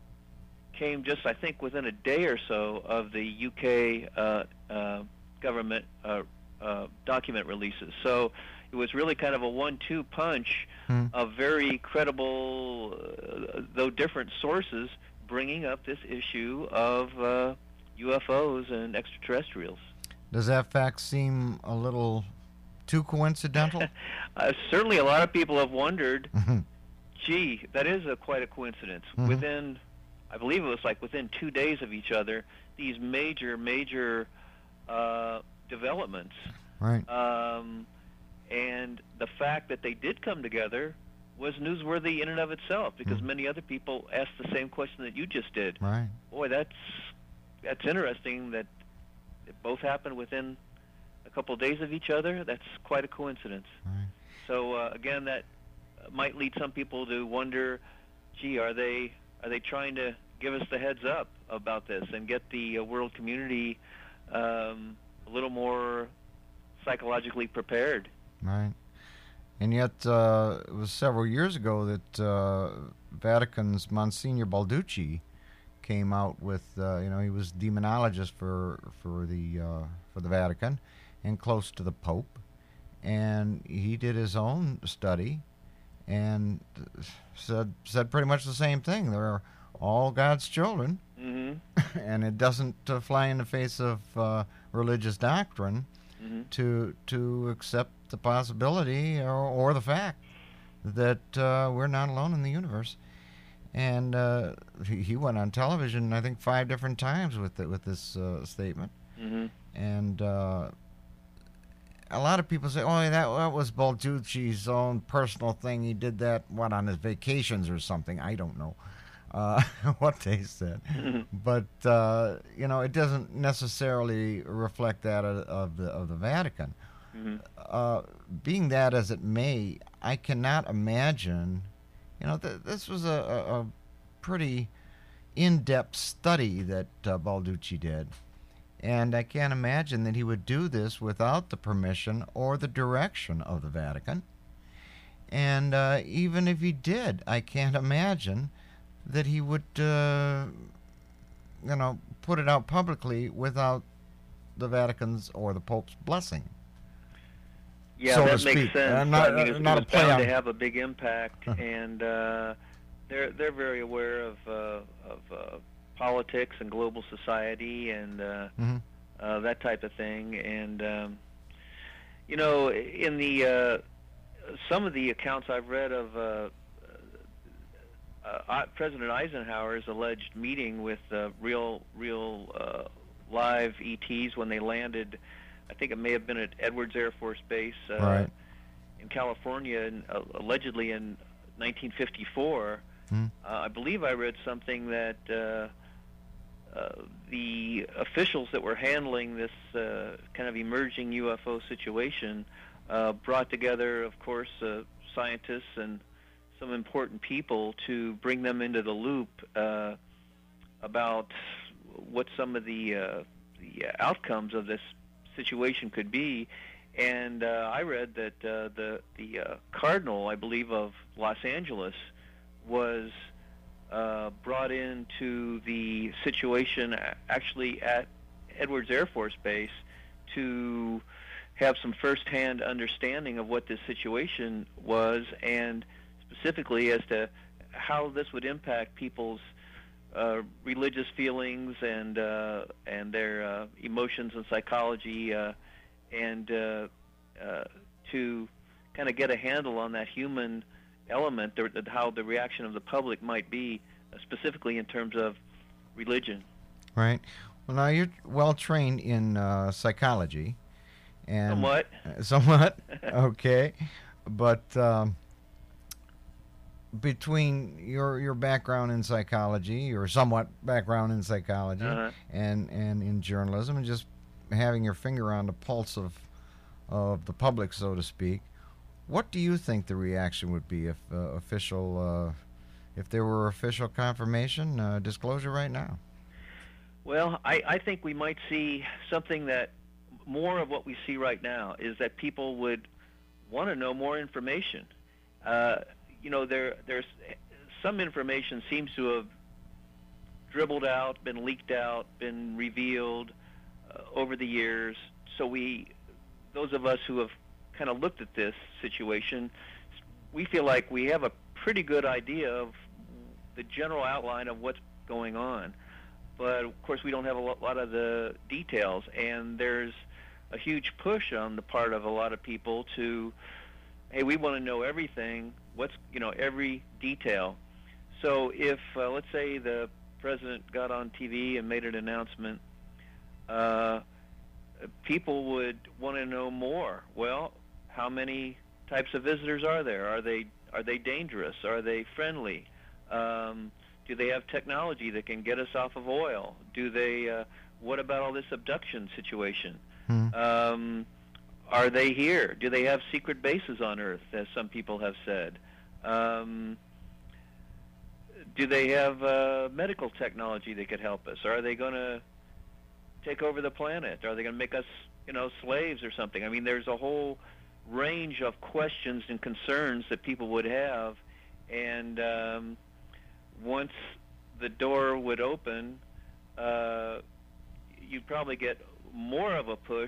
[SPEAKER 5] came just, I think, within a day or so of the U K uh, uh, government uh, uh, document releases. So it was really kind of a one two punch
[SPEAKER 4] Hmm.
[SPEAKER 5] of very credible, uh, though different sources, bringing up this issue of uh, U F Os and extraterrestrials.
[SPEAKER 4] Does that fact seem a little too coincidental?
[SPEAKER 5] Uh, certainly a lot of people have wondered,
[SPEAKER 4] Mhm.
[SPEAKER 5] gee, that is a, quite a coincidence.
[SPEAKER 4] Mhm.
[SPEAKER 5] Within, I believe it was like within two days of each other, these major, major uh, developments.
[SPEAKER 4] Right.
[SPEAKER 5] Um, and the fact that they did come together was newsworthy in and of itself, because
[SPEAKER 4] Mhm.
[SPEAKER 5] many other people asked the same question that you just did.
[SPEAKER 4] Right.
[SPEAKER 5] Boy, that's that's interesting that it both happened within a couple of days of each other. That's quite a coincidence.
[SPEAKER 4] Right.
[SPEAKER 5] So uh, again, that might lead some people to wonder, gee, are they are they trying to give us the heads up about this and get the uh, world community um, a little more psychologically prepared?
[SPEAKER 4] Right. And yet, uh, it was several years ago that uh, Vatican's Monsignor Balducci came out with, uh, you know, he was demonologist for for the uh, for the Vatican, and close to the Pope, and he did his own study, and said said pretty much the same thing. They're all God's children,
[SPEAKER 5] Mm-hmm.
[SPEAKER 4] and it doesn't uh, fly in the face of uh, religious doctrine
[SPEAKER 5] Mm-hmm.
[SPEAKER 4] to to accept the possibility or, or the fact that uh, we're not alone in the universe. And uh, he, he went on television, I think, five different times with the, with this uh, statement.
[SPEAKER 5] Mm-hmm.
[SPEAKER 4] And uh, a lot of people say, "Oh, that that was Balducci's own personal thing. He did that what on his vacations or something." I don't know uh, what they said, but uh, you know, it doesn't necessarily reflect that of, of the of the Vatican.
[SPEAKER 5] Mm-hmm.
[SPEAKER 4] Uh, being that as it may, I cannot imagine. You know, th- this was a, a, a pretty in-depth study that uh, Balducci did, and I can't imagine that he would do this without the permission or the direction of the Vatican. And uh, even if he did, I can't imagine that he would, uh, you know, put it out publicly without the Vatican's or the Pope's blessing.
[SPEAKER 5] Yeah,
[SPEAKER 4] so to
[SPEAKER 5] that
[SPEAKER 4] speak.
[SPEAKER 5] makes sense.
[SPEAKER 4] Uh, not-
[SPEAKER 5] I mean, it's,
[SPEAKER 4] not a
[SPEAKER 5] it's
[SPEAKER 4] play
[SPEAKER 5] bound
[SPEAKER 4] on-
[SPEAKER 5] to have a big impact, and uh, they're they're very aware of uh, of uh, politics and global society and uh,
[SPEAKER 4] Mhm.
[SPEAKER 5] uh, that type of thing. And um, you know, in the uh, some of the accounts I've read of uh, uh, President Eisenhower's alleged meeting with uh, real real uh, live E Ts when they landed. I think it may have been at Edwards Air Force Base uh,
[SPEAKER 4] Right.
[SPEAKER 5] in California, in, uh, allegedly in nineteen fifty-four.
[SPEAKER 4] Hmm.
[SPEAKER 5] Uh, I believe I read something that uh, uh, the officials that were handling this uh, kind of emerging U F O situation uh, brought together, of course, uh, scientists and some important people to bring them into the loop uh, about what some of the uh, the outcomes of this situation could be. And uh, I read that uh, the the uh, Cardinal, I believe, of Los Angeles was uh, brought into the situation a- actually at Edwards Air Force Base to have some firsthand understanding of what this situation was, and specifically as to how this would impact people's uh, religious feelings and uh, and their uh, emotions and psychology, uh, and uh, uh, to kind of get a handle on that human element, the, how the reaction of the public might be, uh, specifically in terms of religion.
[SPEAKER 4] Right. Well, now you're well trained in uh, psychology. And
[SPEAKER 5] Somewhat.
[SPEAKER 4] Uh, somewhat. Okay. But um, between your your background in psychology, your somewhat background in psychology,
[SPEAKER 5] Uh-huh.
[SPEAKER 4] and, and in journalism, and just having your finger on the pulse of of the public, so to speak, what do you think the reaction would be if uh, official, uh, if there were official confirmation, uh, disclosure right now?
[SPEAKER 5] Well, I, I think we might see something that more of what we see right now is that people would want to know more information. Uh, you know, there there's some information seems to have dribbled out, been leaked out, been revealed uh, over the years. So we, those of us who have kind of looked at this situation, we feel like we have a pretty good idea of the general outline of what's going on. But, of course, we don't have a lot of the details, and there's a huge push on the part of a lot of people to, hey, we want to know everything, what's, you know, every detail. So if, uh, let's say the president got on T V and made an announcement, uh, people would want to know more. Well, how many types of visitors are there? Are they are they dangerous? Are they friendly? Um, do they have technology that can get us off of oil? Do they? Uh, what about all this abduction situation?
[SPEAKER 4] Hmm.
[SPEAKER 5] Um, are they here? Do they have secret bases on Earth, as some people have said? Um, do they have uh, medical technology that could help us? Are they going to take over the planet? Are they going to make us, you know, slaves or something? I mean, there's a whole range of questions and concerns that people would have, and um, once the door would open, uh, you'd probably get more of a push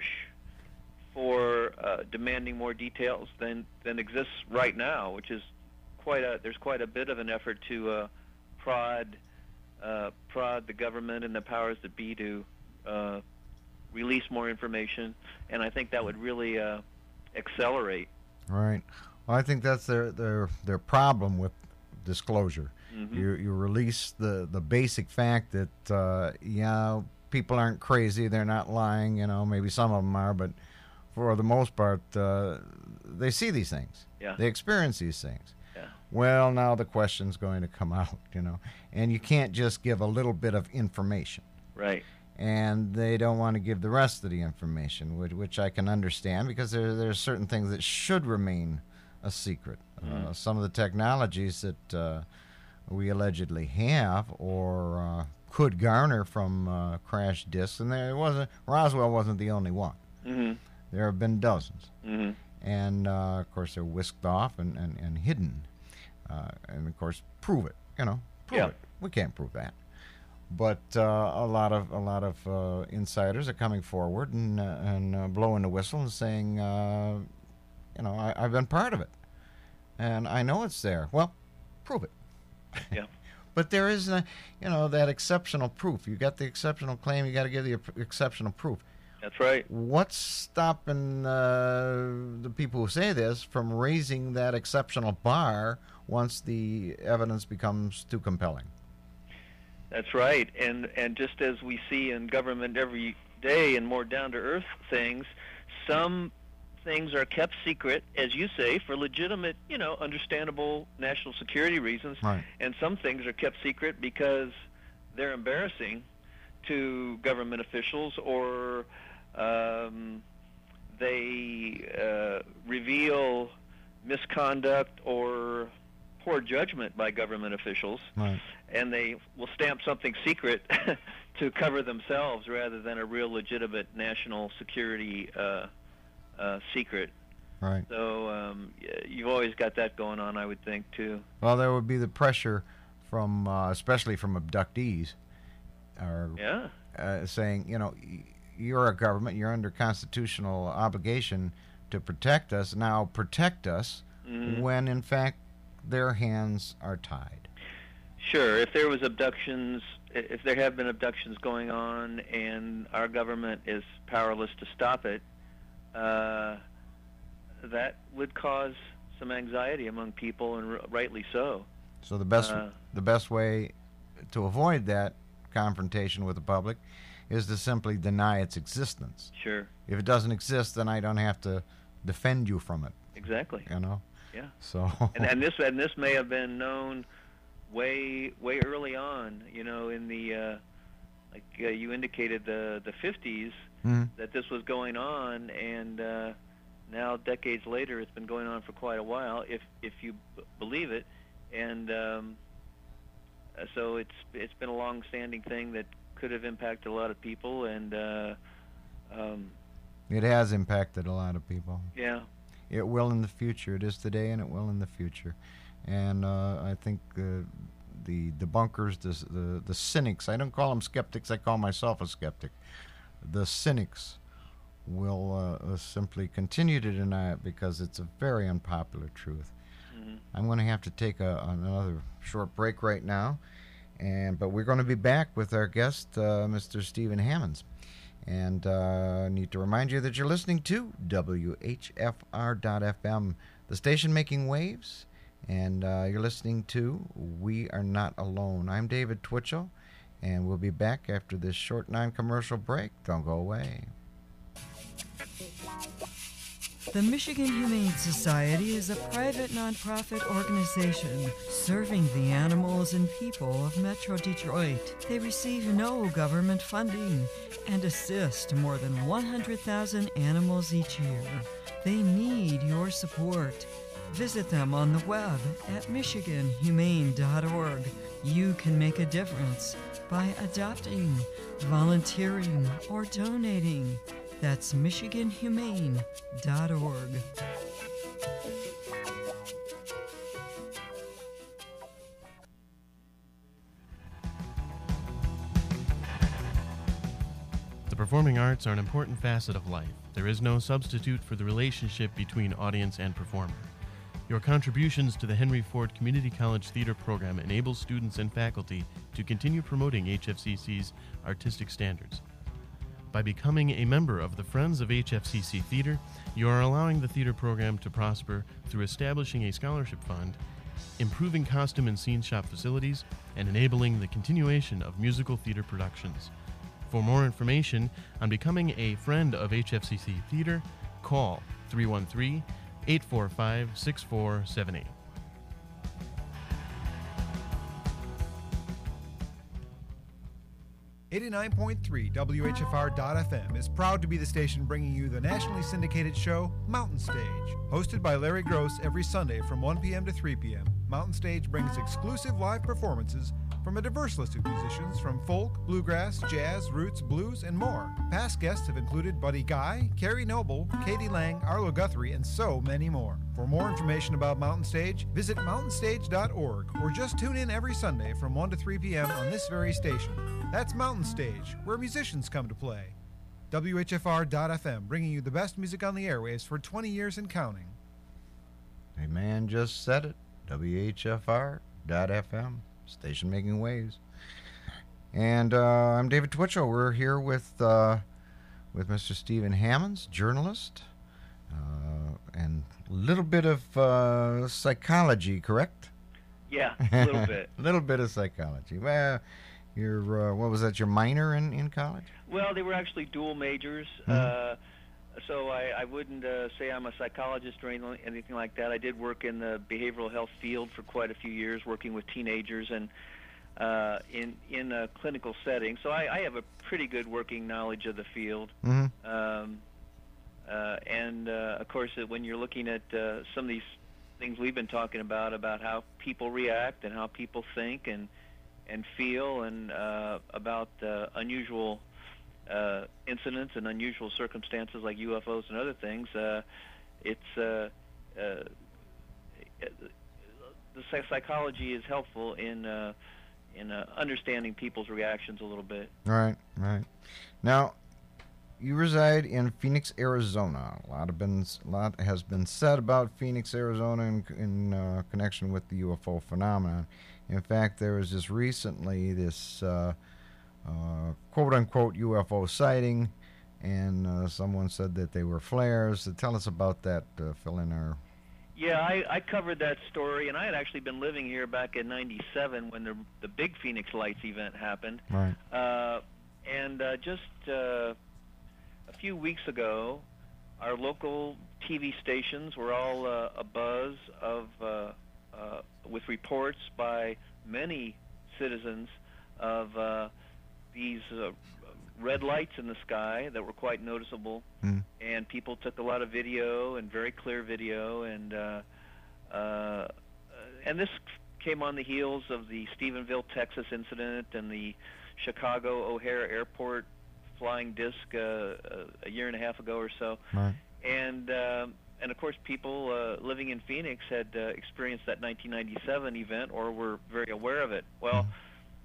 [SPEAKER 5] for uh, demanding more details than than exists right now, which is quite a there's quite a bit of an effort to uh, prod uh, prod the government and the powers that be to uh, release more information, and I think that would really uh, accelerate.
[SPEAKER 4] Right. Well, I think that's their their their problem with disclosure.
[SPEAKER 5] Mm-hmm.
[SPEAKER 4] You you release the the basic fact that uh, yeah, people aren't crazy, they're not lying. You know, maybe some of them are, but for the most part, uh, they see these things.
[SPEAKER 5] Yeah.
[SPEAKER 4] They experience these things.
[SPEAKER 5] Yeah.
[SPEAKER 4] Well, now the question's going to come out, you know, and you can't just give a little bit of information.
[SPEAKER 5] Right.
[SPEAKER 4] And they don't want to give the rest of the information, which, which I can understand, because there there's certain things that should remain a secret.
[SPEAKER 5] Mm-hmm.
[SPEAKER 4] Uh, some of the technologies that uh, we allegedly have or uh, could garner from uh, crash disks, and there wasn't Roswell wasn't the only one.
[SPEAKER 5] Mm-hmm.
[SPEAKER 4] There have been dozens,
[SPEAKER 5] Mm-hmm.
[SPEAKER 4] and uh, of course they're whisked off and and, and hidden, uh, and of course prove it. You know, prove
[SPEAKER 5] Yeah.
[SPEAKER 4] it. We can't prove that. But uh, a lot of a lot of uh, insiders are coming forward and uh, and uh, blowing the whistle and saying, uh, you know, I, I've been part of it, and I know it's there. Well, prove it.
[SPEAKER 5] Yeah.
[SPEAKER 4] But there is, a, you know, that exceptional proof. You got the exceptional claim. You got to give the exceptional proof.
[SPEAKER 5] That's right.
[SPEAKER 4] What's stopping uh, the people who say this from raising that exceptional bar once the evidence becomes too compelling?
[SPEAKER 5] That's right, and and just as we see in government every day and more down-to-earth things, some things are kept secret, as you say, for legitimate, you know, understandable national security reasons,
[SPEAKER 4] Right.
[SPEAKER 5] and some things are kept secret because they're embarrassing to government officials, or um, they uh, reveal misconduct or poor judgment by government officials.
[SPEAKER 4] Right.
[SPEAKER 5] And they will stamp something secret to cover themselves rather than a real legitimate national security uh, uh, secret.
[SPEAKER 4] Right.
[SPEAKER 5] So um, y- you've always got that going on, I would think, too.
[SPEAKER 4] Well, there would be the pressure from, uh, especially from abductees, or
[SPEAKER 5] Yeah.
[SPEAKER 4] uh, saying, you know, you're a government. You're under constitutional obligation to protect us. Now protect us
[SPEAKER 5] Mhm.
[SPEAKER 4] when, in fact, their hands are tied.
[SPEAKER 5] Sure. If there was abductions, i- if there have been abductions going on, and our government is powerless to stop it, uh, that would cause some anxiety among people, and r- rightly so.
[SPEAKER 4] So the best
[SPEAKER 5] Uh,
[SPEAKER 4] the best way to avoid that confrontation with the public is to simply deny its existence.
[SPEAKER 5] Sure.
[SPEAKER 4] If it doesn't exist, then I don't have to defend you from it.
[SPEAKER 5] Exactly.
[SPEAKER 4] You know.
[SPEAKER 5] Yeah.
[SPEAKER 4] So.
[SPEAKER 5] and, and this and this may have been known way way early on. You know, in the uh, like uh, you indicated the the fifties
[SPEAKER 4] Mhm.
[SPEAKER 5] that this was going on, and uh, now decades later, it's been going on for quite a while. If if you b- believe it, and um, uh, so it's it's been a long-standing thing that could have impacted a lot of people, and uh, um,
[SPEAKER 4] It has impacted a lot of people.
[SPEAKER 5] yeah.
[SPEAKER 4] It will in the future. It is today, and it will in the future. And uh, I think uh, the debunkers, the, the the cynics, I don't call them skeptics, I call myself a skeptic. The cynics will uh, uh, simply continue to deny it because it's a very unpopular truth.
[SPEAKER 5] Mhm.
[SPEAKER 4] I'm going to have to take a, another short break right now, and but we're going to be back with our guest, uh, Mister Stephen Hammonds. And uh, I need to remind you that you're listening to W H F R dot F M, the station making waves, and uh, you're listening to We Are Not Alone. I'm David Twitchell, and we'll be back after this short non-commercial break. Don't go away.
[SPEAKER 11] The Michigan Humane Society is a private nonprofit organization serving the animals and people of Metro Detroit. They receive no government funding and assist more than one hundred thousand animals each year. They need your support. Visit them on the web at michigan humane dot org. You can make a difference by adopting, volunteering, or donating. That's michigan humane dot org.
[SPEAKER 12] The performing arts are an important facet of life. There is no substitute for the relationship between audience and performer. Your contributions to the Henry Ford Community College Theater program enable students and faculty to continue promoting H F C C's artistic standards. By becoming a member of the Friends of H F C C Theater, you are allowing the theater program to prosper through establishing a scholarship fund, improving costume and scene shop facilities, and enabling the continuation of musical theater productions. For more information on becoming a friend of H F C C Theater, call three one three, eight four five, six four seven eight.
[SPEAKER 13] eighty-nine point three W H F R dot F M is proud to be the station bringing you the nationally syndicated show Mountain Stage. Hosted by Larry Gross every Sunday from one p.m. to three p.m., Mountain Stage brings exclusive live performances from a diverse list of musicians from folk, bluegrass, jazz, roots, blues, and more. Past guests have included Buddy Guy, Carrie Noble, Katie Lang, Arlo Guthrie, and so many more. For more information about Mountain Stage, visit mountain stage dot org or just tune in every Sunday from one to three p.m. on this very station. That's Mountain Stage, where musicians come to play. W H F R dot F M, bringing you the best music on the airwaves for twenty years and counting.
[SPEAKER 4] A man just said it. W H F R dot F M, station making waves. And uh, I'm David Twitchell. We're here with uh, with Mister Stephen Hammonds, journalist, uh, and a little bit of uh, psychology, correct?
[SPEAKER 5] Yeah, a little bit.
[SPEAKER 4] A little bit of psychology. Well, your uh, what was that? Your minor in, in college?
[SPEAKER 5] Well, they were actually dual majors.
[SPEAKER 4] Mhm.
[SPEAKER 5] Uh, so I, I wouldn't uh, say I'm a psychologist or anything, anything like that. I did work in the behavioral health field for quite a few years, working with teenagers and uh, in in a clinical setting. So I, I have a pretty good working knowledge of the field.
[SPEAKER 4] Mm-hmm.
[SPEAKER 5] Um, uh, and uh, of course, uh, when you're looking at uh, some of these things we've been talking about, about how people react and how people think and and feel, and uh, about uh, unusual uh, incidents and unusual circumstances like U F Os and other things, uh, it's uh, uh, the psych- psychology is helpful in uh, in uh, understanding people's reactions a little bit.
[SPEAKER 4] Right, right. Now, You reside in Phoenix, Arizona. A lot of been a lot has been said about Phoenix, Arizona, in, in uh, connection with the U F O phenomenon. In fact, there was just recently this uh, uh, quote-unquote U F O sighting, and uh, someone said that they were flares. So tell us about that, uh, fill in our...
[SPEAKER 5] Yeah, I, I covered that story, and I had actually been living here back in ninety-seven when the the big Phoenix Lights event happened.
[SPEAKER 4] Right.
[SPEAKER 5] Uh, and uh, just uh, a few weeks ago, our local T V stations were all uh, abuzz of uh, uh, with reports by many citizens of uh, these uh, red lights in the sky that were quite noticeable,
[SPEAKER 4] mm.
[SPEAKER 5] and people took a lot of video and very clear video, and uh, uh, and this came on the heels of the Stephenville, Texas incident and the Chicago O'Hare Airport flying disc uh, a year and a half ago or so,
[SPEAKER 4] right.
[SPEAKER 5] and um, and of course people uh, living in Phoenix had uh, experienced that nineteen ninety-seven event or were very aware of it. Well.
[SPEAKER 4] Mm.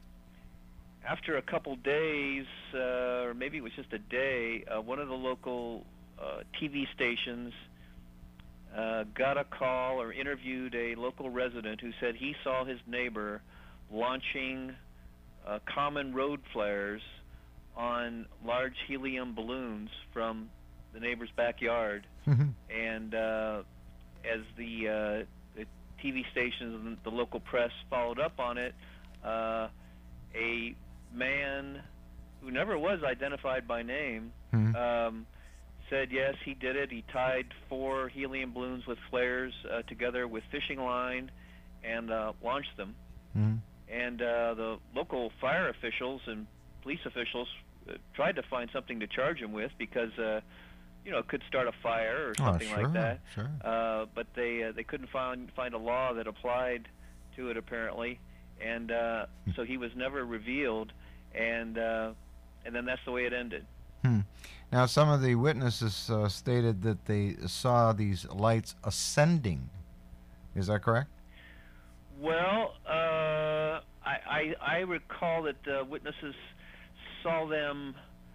[SPEAKER 5] After a couple days, uh, or maybe it was just a day, uh, one of the local uh, T V stations uh, got a call or interviewed a local resident who said he saw his neighbor launching uh, common road flares on large helium balloons from the neighbor's backyard. And uh, as the, uh, the T V stations and the local press followed up on it, uh, a man who never was identified by name
[SPEAKER 4] mm-hmm.
[SPEAKER 5] um, said yes, he did it. He tied four helium balloons with flares uh, together with fishing line and uh, launched them.
[SPEAKER 4] Mm-hmm.
[SPEAKER 5] And uh, the local fire officials and police officials uh, tried to find something to charge him with because uh, you know it could start a fire or something
[SPEAKER 4] oh, sure,
[SPEAKER 5] like that.
[SPEAKER 4] Sure.
[SPEAKER 5] Uh, but they uh, they couldn't find find a law that applied to it apparently. And uh, so he was never revealed, and uh, and then that's the way it ended.
[SPEAKER 4] Hmm. Now, some of the witnesses uh, stated that they saw these lights ascending. Is that correct?
[SPEAKER 5] Well, uh, I, I I recall that uh, witnesses saw them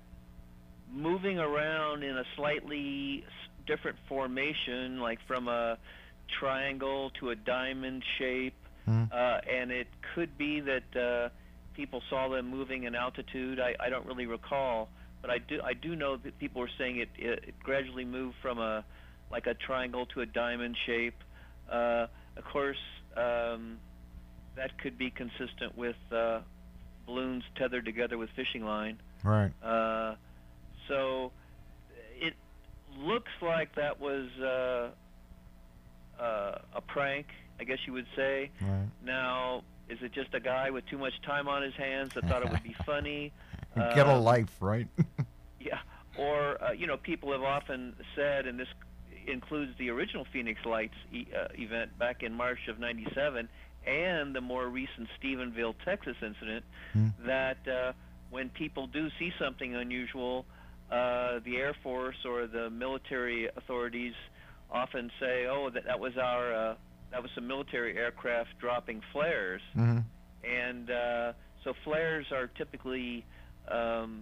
[SPEAKER 5] moving around in a slightly different formation, like from a triangle to a diamond shape.
[SPEAKER 4] Mm.
[SPEAKER 5] Uh, and it could be that uh, people saw them moving in altitude. I, I don't really recall, but I do I do know that people were saying it, it, it gradually moved from a like a triangle to a diamond shape. Uh, of course, um, that could be consistent with uh, balloons tethered together with fishing line.
[SPEAKER 4] Right.
[SPEAKER 5] Uh, so it looks like that was uh, uh, a prank, I guess you would say.
[SPEAKER 4] Right.
[SPEAKER 5] Now, is it just a guy with too much time on his hands that thought it would be funny?
[SPEAKER 4] Get a
[SPEAKER 5] Uh,
[SPEAKER 4] life, right?
[SPEAKER 5] Yeah. Or, uh, you know, people have often said, and this includes the original Phoenix Lights e- uh, event back in March of ninety-seven and the more recent Stephenville, Texas incident,
[SPEAKER 4] Hmm.
[SPEAKER 5] that uh, when people do see something unusual, uh, the Air Force or the military authorities often say, oh, that, that was our... Uh, that was some military aircraft dropping flares.
[SPEAKER 4] Mm-hmm.
[SPEAKER 5] And uh, so flares are typically um,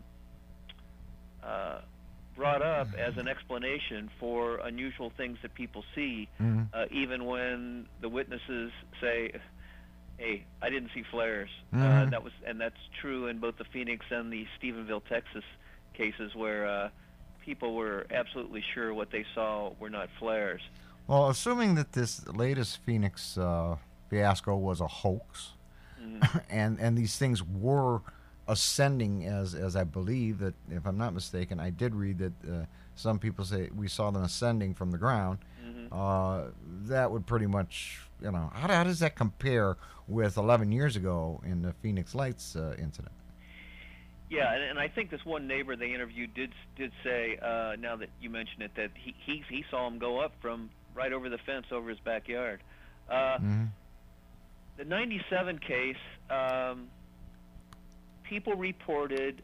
[SPEAKER 5] uh, brought up as an explanation for unusual things that people see,
[SPEAKER 4] Mhm.
[SPEAKER 5] uh, even when the witnesses say, hey, I didn't see flares. Uh,
[SPEAKER 4] Mhm.
[SPEAKER 5] that was, and that's true in both the Phoenix and the Stephenville, Texas cases where uh, people were absolutely sure what they saw were not flares.
[SPEAKER 4] Well, assuming that this latest Phoenix uh, fiasco was a hoax,
[SPEAKER 5] Mhm.
[SPEAKER 4] and and these things were ascending, as as I believe that, if I'm not mistaken, I did read that uh, some people say we saw them ascending from the ground.
[SPEAKER 5] Mhm.
[SPEAKER 4] Uh, that would pretty much, you know, how, how does that compare with eleven years ago in the Phoenix Lights uh, incident?
[SPEAKER 5] Yeah, and, and I think this one neighbor they interviewed did did say, uh, now that you mention it, that he, he he saw him go up from right over the fence over his backyard. Uh,
[SPEAKER 4] Mhm.
[SPEAKER 5] The ninety-seven case, um, people reported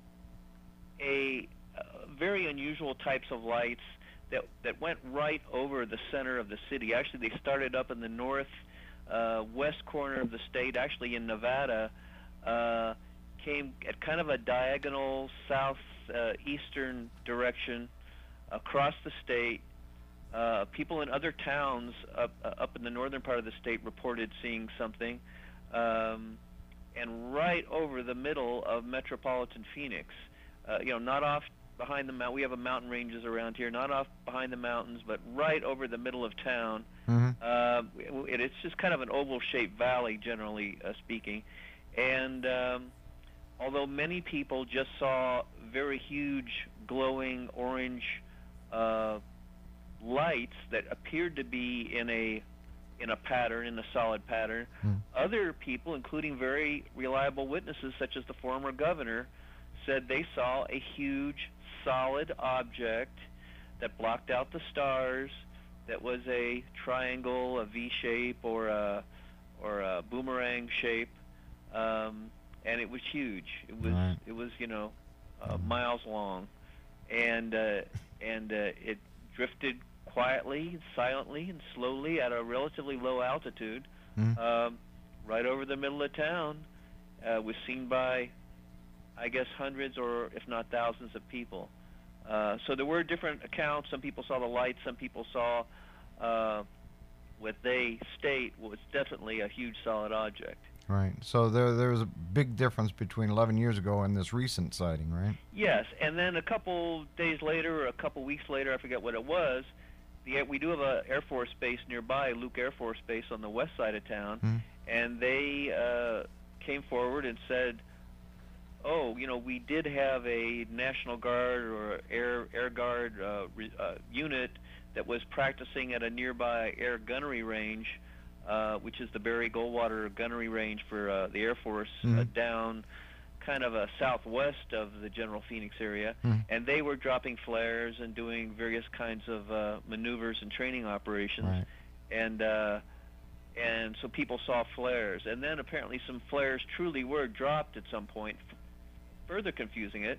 [SPEAKER 5] a uh, very unusual types of lights that that went right over the center of the city. Actually, they started up in the north uh, west corner of the state, actually in Nevada, uh, came at kind of a diagonal south southeastern direction across the state. Uh, people in other towns up uh, up in the northern part of the state reported seeing something, um, and right over the middle of metropolitan Phoenix. Uh, you know, not off behind the mountain. We have a mountain ranges around here, not off behind the mountains, but right over the middle of town.
[SPEAKER 4] Mm-hmm.
[SPEAKER 5] Uh, it, it's just kind of an oval-shaped valley, generally uh, speaking, and um, although many people just saw very huge, glowing orange uh, lights that appeared to be in a in a pattern, in a solid pattern,
[SPEAKER 4] Mm.
[SPEAKER 5] other people, including very reliable witnesses such as the former governor, said they saw a huge, solid object that blocked out the stars, that was a triangle, a V shape, or a or a boomerang shape, um, and it was huge. It was
[SPEAKER 4] Right.
[SPEAKER 5] it was you know uh, miles long, and uh, and uh, it drifted quietly, silently, and slowly at a relatively low altitude,
[SPEAKER 4] Mhm.
[SPEAKER 5] um, right over the middle of town. Uh, was seen by, I guess, hundreds or if not thousands of people. Uh, so there were different accounts. Some people saw the light. Some people saw uh, what they state was definitely a huge solid object.
[SPEAKER 4] Right. So there there was a big difference between eleven years ago and this recent sighting, right?
[SPEAKER 5] Yes, and then a couple days later, or a couple weeks later, I forget what it was. The we do have a Air Force base nearby, Luke Air Force Base on the west side of town,
[SPEAKER 4] Mhm.
[SPEAKER 5] and they uh, came forward and said, "Oh, you know, we did have a National Guard or Air Air Guard uh, re, uh, unit that was practicing at a nearby air gunnery range, uh, which is the Barry Goldwater gunnery range for uh, the Air Force, uh,
[SPEAKER 4] Mhm.
[SPEAKER 5] down kind of uh, southwest of the general Phoenix area,
[SPEAKER 4] Mhm.
[SPEAKER 5] and they were dropping flares and doing various kinds of uh, maneuvers and training operations,
[SPEAKER 4] Right.
[SPEAKER 5] and uh, and so people saw flares, and then apparently some flares truly were dropped at some point, f- further confusing it.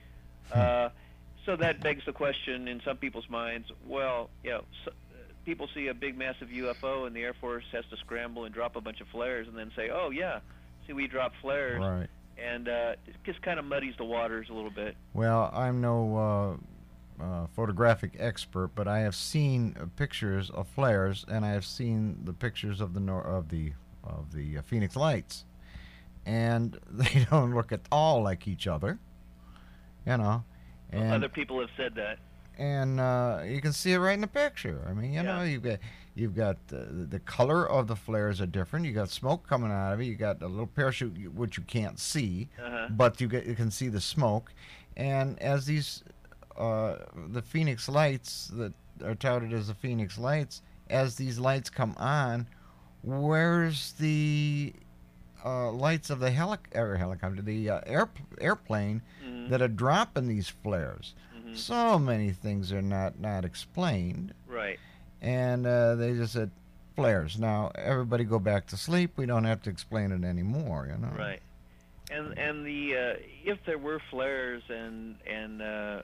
[SPEAKER 5] Uh, so that begs the question in some people's minds, well, you know, so, uh, people see a big, massive U F O, and the Air Force has to scramble and drop a bunch of flares, and then say, oh, yeah, see, we dropped flares.
[SPEAKER 4] Right.
[SPEAKER 5] And uh, it just kind of muddies the waters a little bit.
[SPEAKER 4] Well, I'm no uh, uh, photographic expert, but I have seen uh, pictures of flares, and I have seen the pictures of the nor- of the of the uh, Phoenix Lights, and they don't look at all like each other, you know. And
[SPEAKER 5] Other people have said that.
[SPEAKER 4] and uh, you can see it right in the picture. I mean, you know, you've got you've got uh, the color of the flares are different. You got smoke coming out of it. You got a little parachute you- which you can't see,
[SPEAKER 5] Uh-huh.
[SPEAKER 4] but you get you can see the smoke. And as these uh, the Phoenix Lights that are touted as the Phoenix Lights, as these lights come on, where's the uh, lights of the helic- or helicopter, the uh, air airplane
[SPEAKER 5] Mhm.
[SPEAKER 4] that are dropping these flares?
[SPEAKER 5] Mhm.
[SPEAKER 4] So many things are not not explained,
[SPEAKER 5] Right.
[SPEAKER 4] and uh, they just said flares. Now everybody go back to sleep. We don't have to explain it anymore, you know.
[SPEAKER 5] Right. And and the uh, if there were flares and and uh,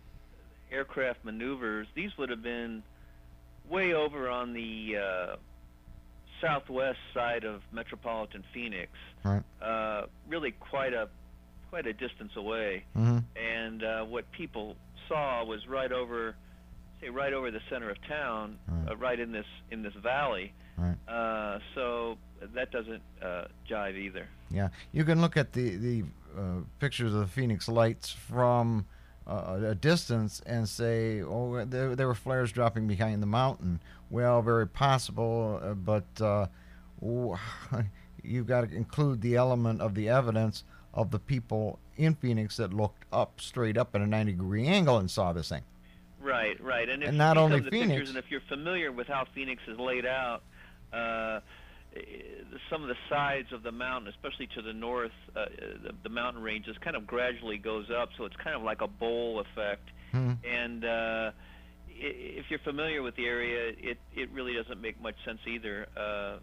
[SPEAKER 5] aircraft maneuvers, these would have been way over on the uh, southwest side of metropolitan Phoenix.
[SPEAKER 4] Right.
[SPEAKER 5] Uh, really quite a quite a distance away.
[SPEAKER 4] Mhm.
[SPEAKER 5] And uh, what people saw was right over, say, right over the center of town,
[SPEAKER 4] Right.
[SPEAKER 5] uh, right in this in this valley.
[SPEAKER 4] Right.
[SPEAKER 5] Uh, so that doesn't uh, jive either.
[SPEAKER 4] Yeah, you can look at the the uh, pictures of the Phoenix Lights from uh, a distance and say, oh, there, there were flares dropping behind the mountain. Well, very possible, uh, but uh, w- you've got to include the element of the evidence of the people in Phoenix that looked up, straight up at a ninety degree angle and saw this thing.
[SPEAKER 5] Right, right. And if
[SPEAKER 4] And not
[SPEAKER 5] you see
[SPEAKER 4] only
[SPEAKER 5] some of the
[SPEAKER 4] Phoenix-
[SPEAKER 5] pictures, and if you're familiar with how Phoenix is laid out, uh, eh, some of the sides of the mountain, especially to the north, uh, the, the mountain ranges kind of gradually goes up, so it's kind of like a bowl effect.
[SPEAKER 4] Hmm.
[SPEAKER 5] And uh, i- if you're familiar with the area, it, it really doesn't make much sense either. Uh,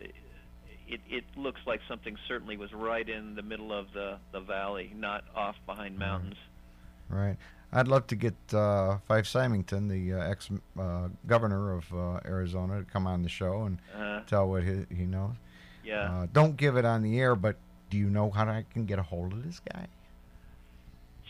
[SPEAKER 5] it, it looks like something certainly was right in the middle of the, the valley, not off behind mountains.
[SPEAKER 4] Right. I'd love to get uh, Fife Symington, the uh, ex-governor uh, of uh, Arizona, to come on the show and
[SPEAKER 5] Uh-huh.
[SPEAKER 4] tell what he, he knows.
[SPEAKER 5] Yeah.
[SPEAKER 4] Uh, don't give it on the air, but do you know how I can get a hold of this guy?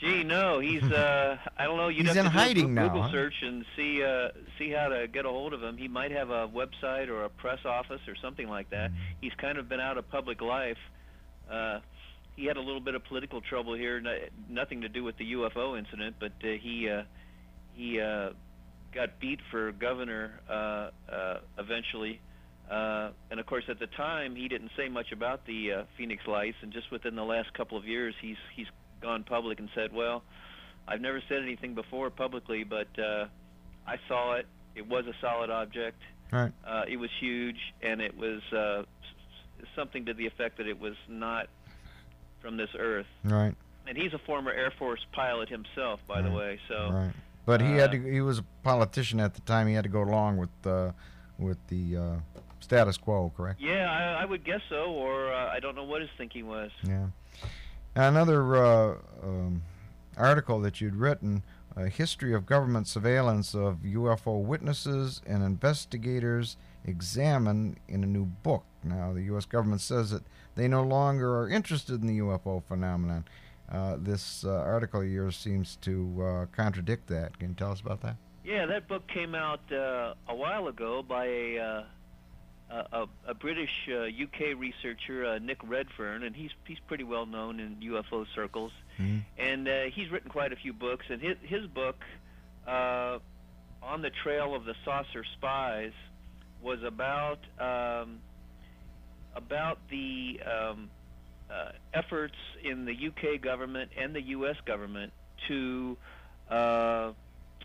[SPEAKER 5] Gee, no, he's. Uh, I don't know. You'd
[SPEAKER 4] He's
[SPEAKER 5] have
[SPEAKER 4] in
[SPEAKER 5] to do a
[SPEAKER 4] hiding
[SPEAKER 5] Goo-
[SPEAKER 4] now,
[SPEAKER 5] Google
[SPEAKER 4] huh?
[SPEAKER 5] search and see uh, see how to get a hold of him. He might have a website or a press office or something like that.
[SPEAKER 4] Mm-hmm.
[SPEAKER 5] He's kind of been out of public life. Uh, he had a little bit of political trouble here, no, nothing to do with the U F O incident, but uh, he uh, he uh, got beat for governor uh, uh, eventually. Uh, and of course, at the time, he didn't say much about the uh, Phoenix Lights, and just within the last couple of years, he's he's gone public and said, "Well, I've never said anything before publicly, but uh, I saw it. It was a solid object.
[SPEAKER 4] Right.
[SPEAKER 5] Uh, it was huge, and it was uh, s- something to the effect that it was not from this earth."
[SPEAKER 4] Right.
[SPEAKER 5] And he's a former Air Force pilot himself, by the way. So.
[SPEAKER 4] Right. But he
[SPEAKER 5] uh,
[SPEAKER 4] had to. He was a politician at the time. He had to go along with uh, with the uh, status quo. Correct.
[SPEAKER 5] Yeah, I, I would guess so, or uh, I don't know what his thinking was.
[SPEAKER 4] Yeah. Another uh, um, article that you'd written, a history of government surveillance of U F O witnesses and investigators examined in a new book. Now, the U S government says that they no longer are interested in the U F O phenomenon. Uh, this uh, article of yours seems to uh, contradict that. Can you tell us about that?
[SPEAKER 5] Yeah, that book came out uh, a while ago by a uh, a, a British uh, U K researcher, uh, Nick Redfern, and he's he's pretty well known in U F O circles.
[SPEAKER 4] Mm-hmm.
[SPEAKER 5] And uh, he's written quite a few books. And his his book, uh, On the Trail of the Saucer Spies, was about um, about the um, uh, efforts in the U K government and the U S government to uh,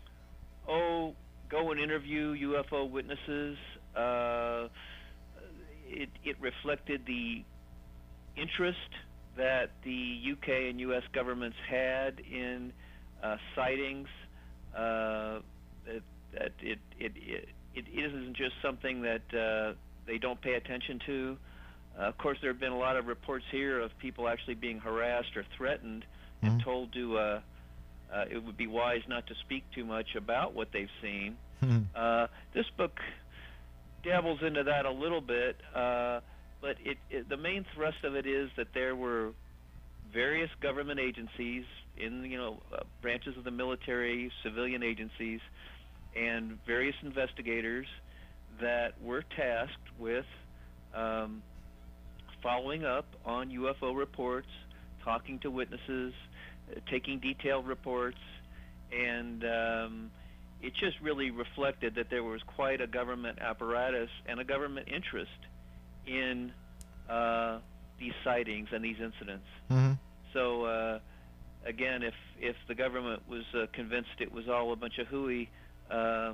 [SPEAKER 5] oh go and interview U F O witnesses. Uh, it, it reflected the interest that the U K and U S governments had in uh, sightings. Uh, that, that it, it, it, it isn't just something that uh, they don't pay attention to. Uh, of course, there have been a lot of reports here of people actually being harassed or threatened
[SPEAKER 4] Mm-hmm.
[SPEAKER 5] and told to uh, uh, it would be wise not to speak too much about what they've seen.
[SPEAKER 4] Mhm.
[SPEAKER 5] Uh, this book dabbles into that a little bit, uh, but it, it, the main thrust of it is that there were various government agencies in, you know, uh, branches of the military, civilian agencies, and various investigators that were tasked with um, following up on U F O reports, talking to witnesses, uh, taking detailed reports, and um, it just really reflected that there was quite a government apparatus and a government interest in uh, these sightings and these incidents.
[SPEAKER 4] Mm-hmm.
[SPEAKER 5] So, uh, again, if if the government was uh, convinced it was all a bunch of hooey, uh, uh,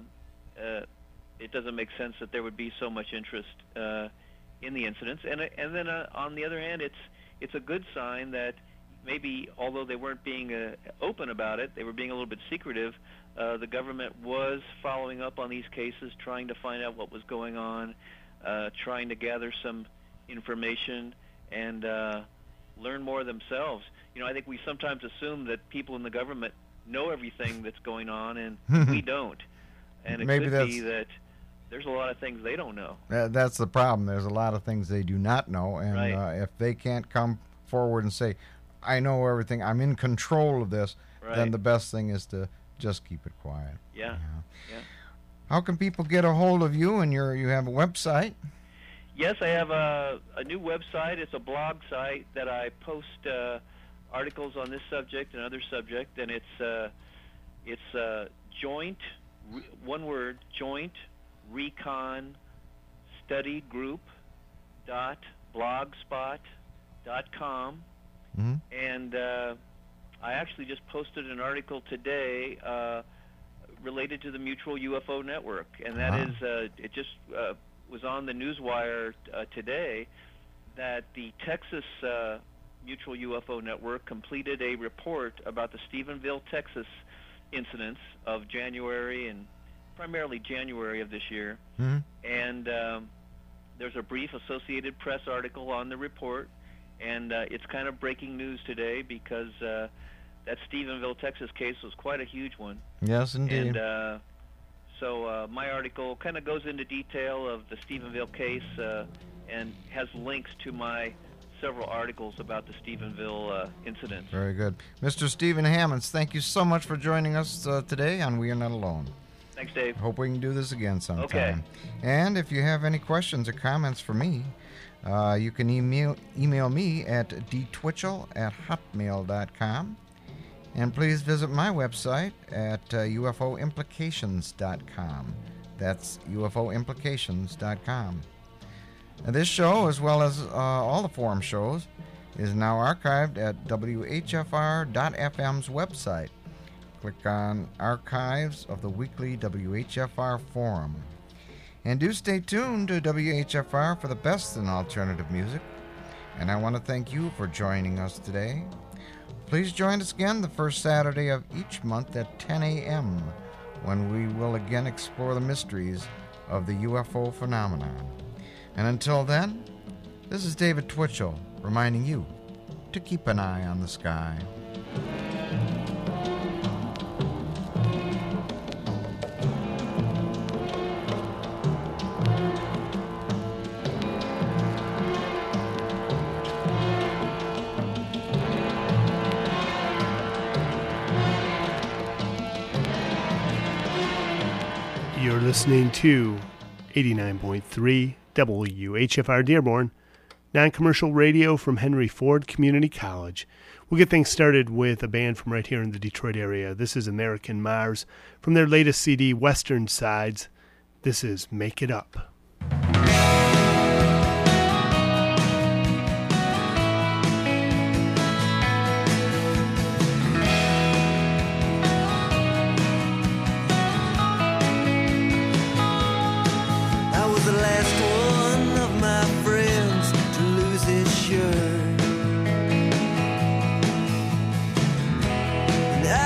[SPEAKER 5] it doesn't make sense that there would be so much interest uh, in the incidents. And uh, and then uh, on the other hand, it's it's a good sign that maybe although they weren't being uh, open about it, they were being a little bit secretive. Uh, the government was following up on these cases, trying to find out what was going on, uh, trying to gather some information and uh, learn more themselves. You know, I think we sometimes assume that people in the government know everything that's going on, and we don't. And it
[SPEAKER 4] Maybe
[SPEAKER 5] could be
[SPEAKER 4] that's-
[SPEAKER 5] that there's a lot of things they don't know.
[SPEAKER 4] Uh, that's the problem. There's a lot of things they do not know, and
[SPEAKER 5] Right.
[SPEAKER 4] uh, if they can't come forward and say, "I know everything. I'm in control of this,"
[SPEAKER 5] Right.
[SPEAKER 4] then the best thing is to just keep it quiet.
[SPEAKER 5] Yeah, yeah.
[SPEAKER 4] How can people get a hold of you? And your you have a website?
[SPEAKER 5] Yes, I have a, a new website. It's a blog site that I post uh, articles on this subject and other subject, and it's uh, it's uh, joint, re- one word, joint recon study group dot blogspot dot com,
[SPEAKER 4] Mm-hmm.
[SPEAKER 5] and uh, I actually just posted an article today uh, related to the Mutual U F O Network, and that
[SPEAKER 4] Ah.
[SPEAKER 5] is uh, it just uh, was on the Newswire uh, today that the Texas uh, Mutual U F O Network completed a report about the Stephenville, Texas incidents of January and primarily January of this year.
[SPEAKER 4] Mm-hmm.
[SPEAKER 5] And um, there's a brief Associated Press article on the report, and uh, it's kind of breaking news today because uh, that Stephenville, Texas case was quite a huge one.
[SPEAKER 4] Yes, indeed.
[SPEAKER 5] And uh, so uh, my article kind of goes into detail of the Stephenville case uh, and has links to my several articles about the Stephenville uh, incident.
[SPEAKER 4] Very good. Mister Stephen Hammonds, thank you so much for joining us uh, today on We Are Not Alone.
[SPEAKER 5] Thanks, Dave.
[SPEAKER 4] Hope we can do this again sometime.
[SPEAKER 5] Okay.
[SPEAKER 4] And if you have any questions or comments for me, uh, you can email email me at dtwitchell at hotmail dot com. And please visit my website at uh, U F O implications dot com. That's U F O implications dot com. Now, this show, as well as uh, all the forum shows, is now archived at W H F R dot F M's website. Click on Archives of the weekly W H F R Forum. And do stay tuned to W H F R for the best in alternative music. And I want to thank you for joining us today. Please join us again the first Saturday of each month at ten a.m. when we will again explore the mysteries of the U F O phenomenon. And until then, this is David Twitchell reminding you to keep an eye on the sky.
[SPEAKER 3] You're listening to eighty-nine point three W H F R Dearborn, non-commercial radio from Henry Ford Community College. We'll get things started with a band from right here in the Detroit area. This is American Mars from their latest C D, Western Sides. This is Make It Up.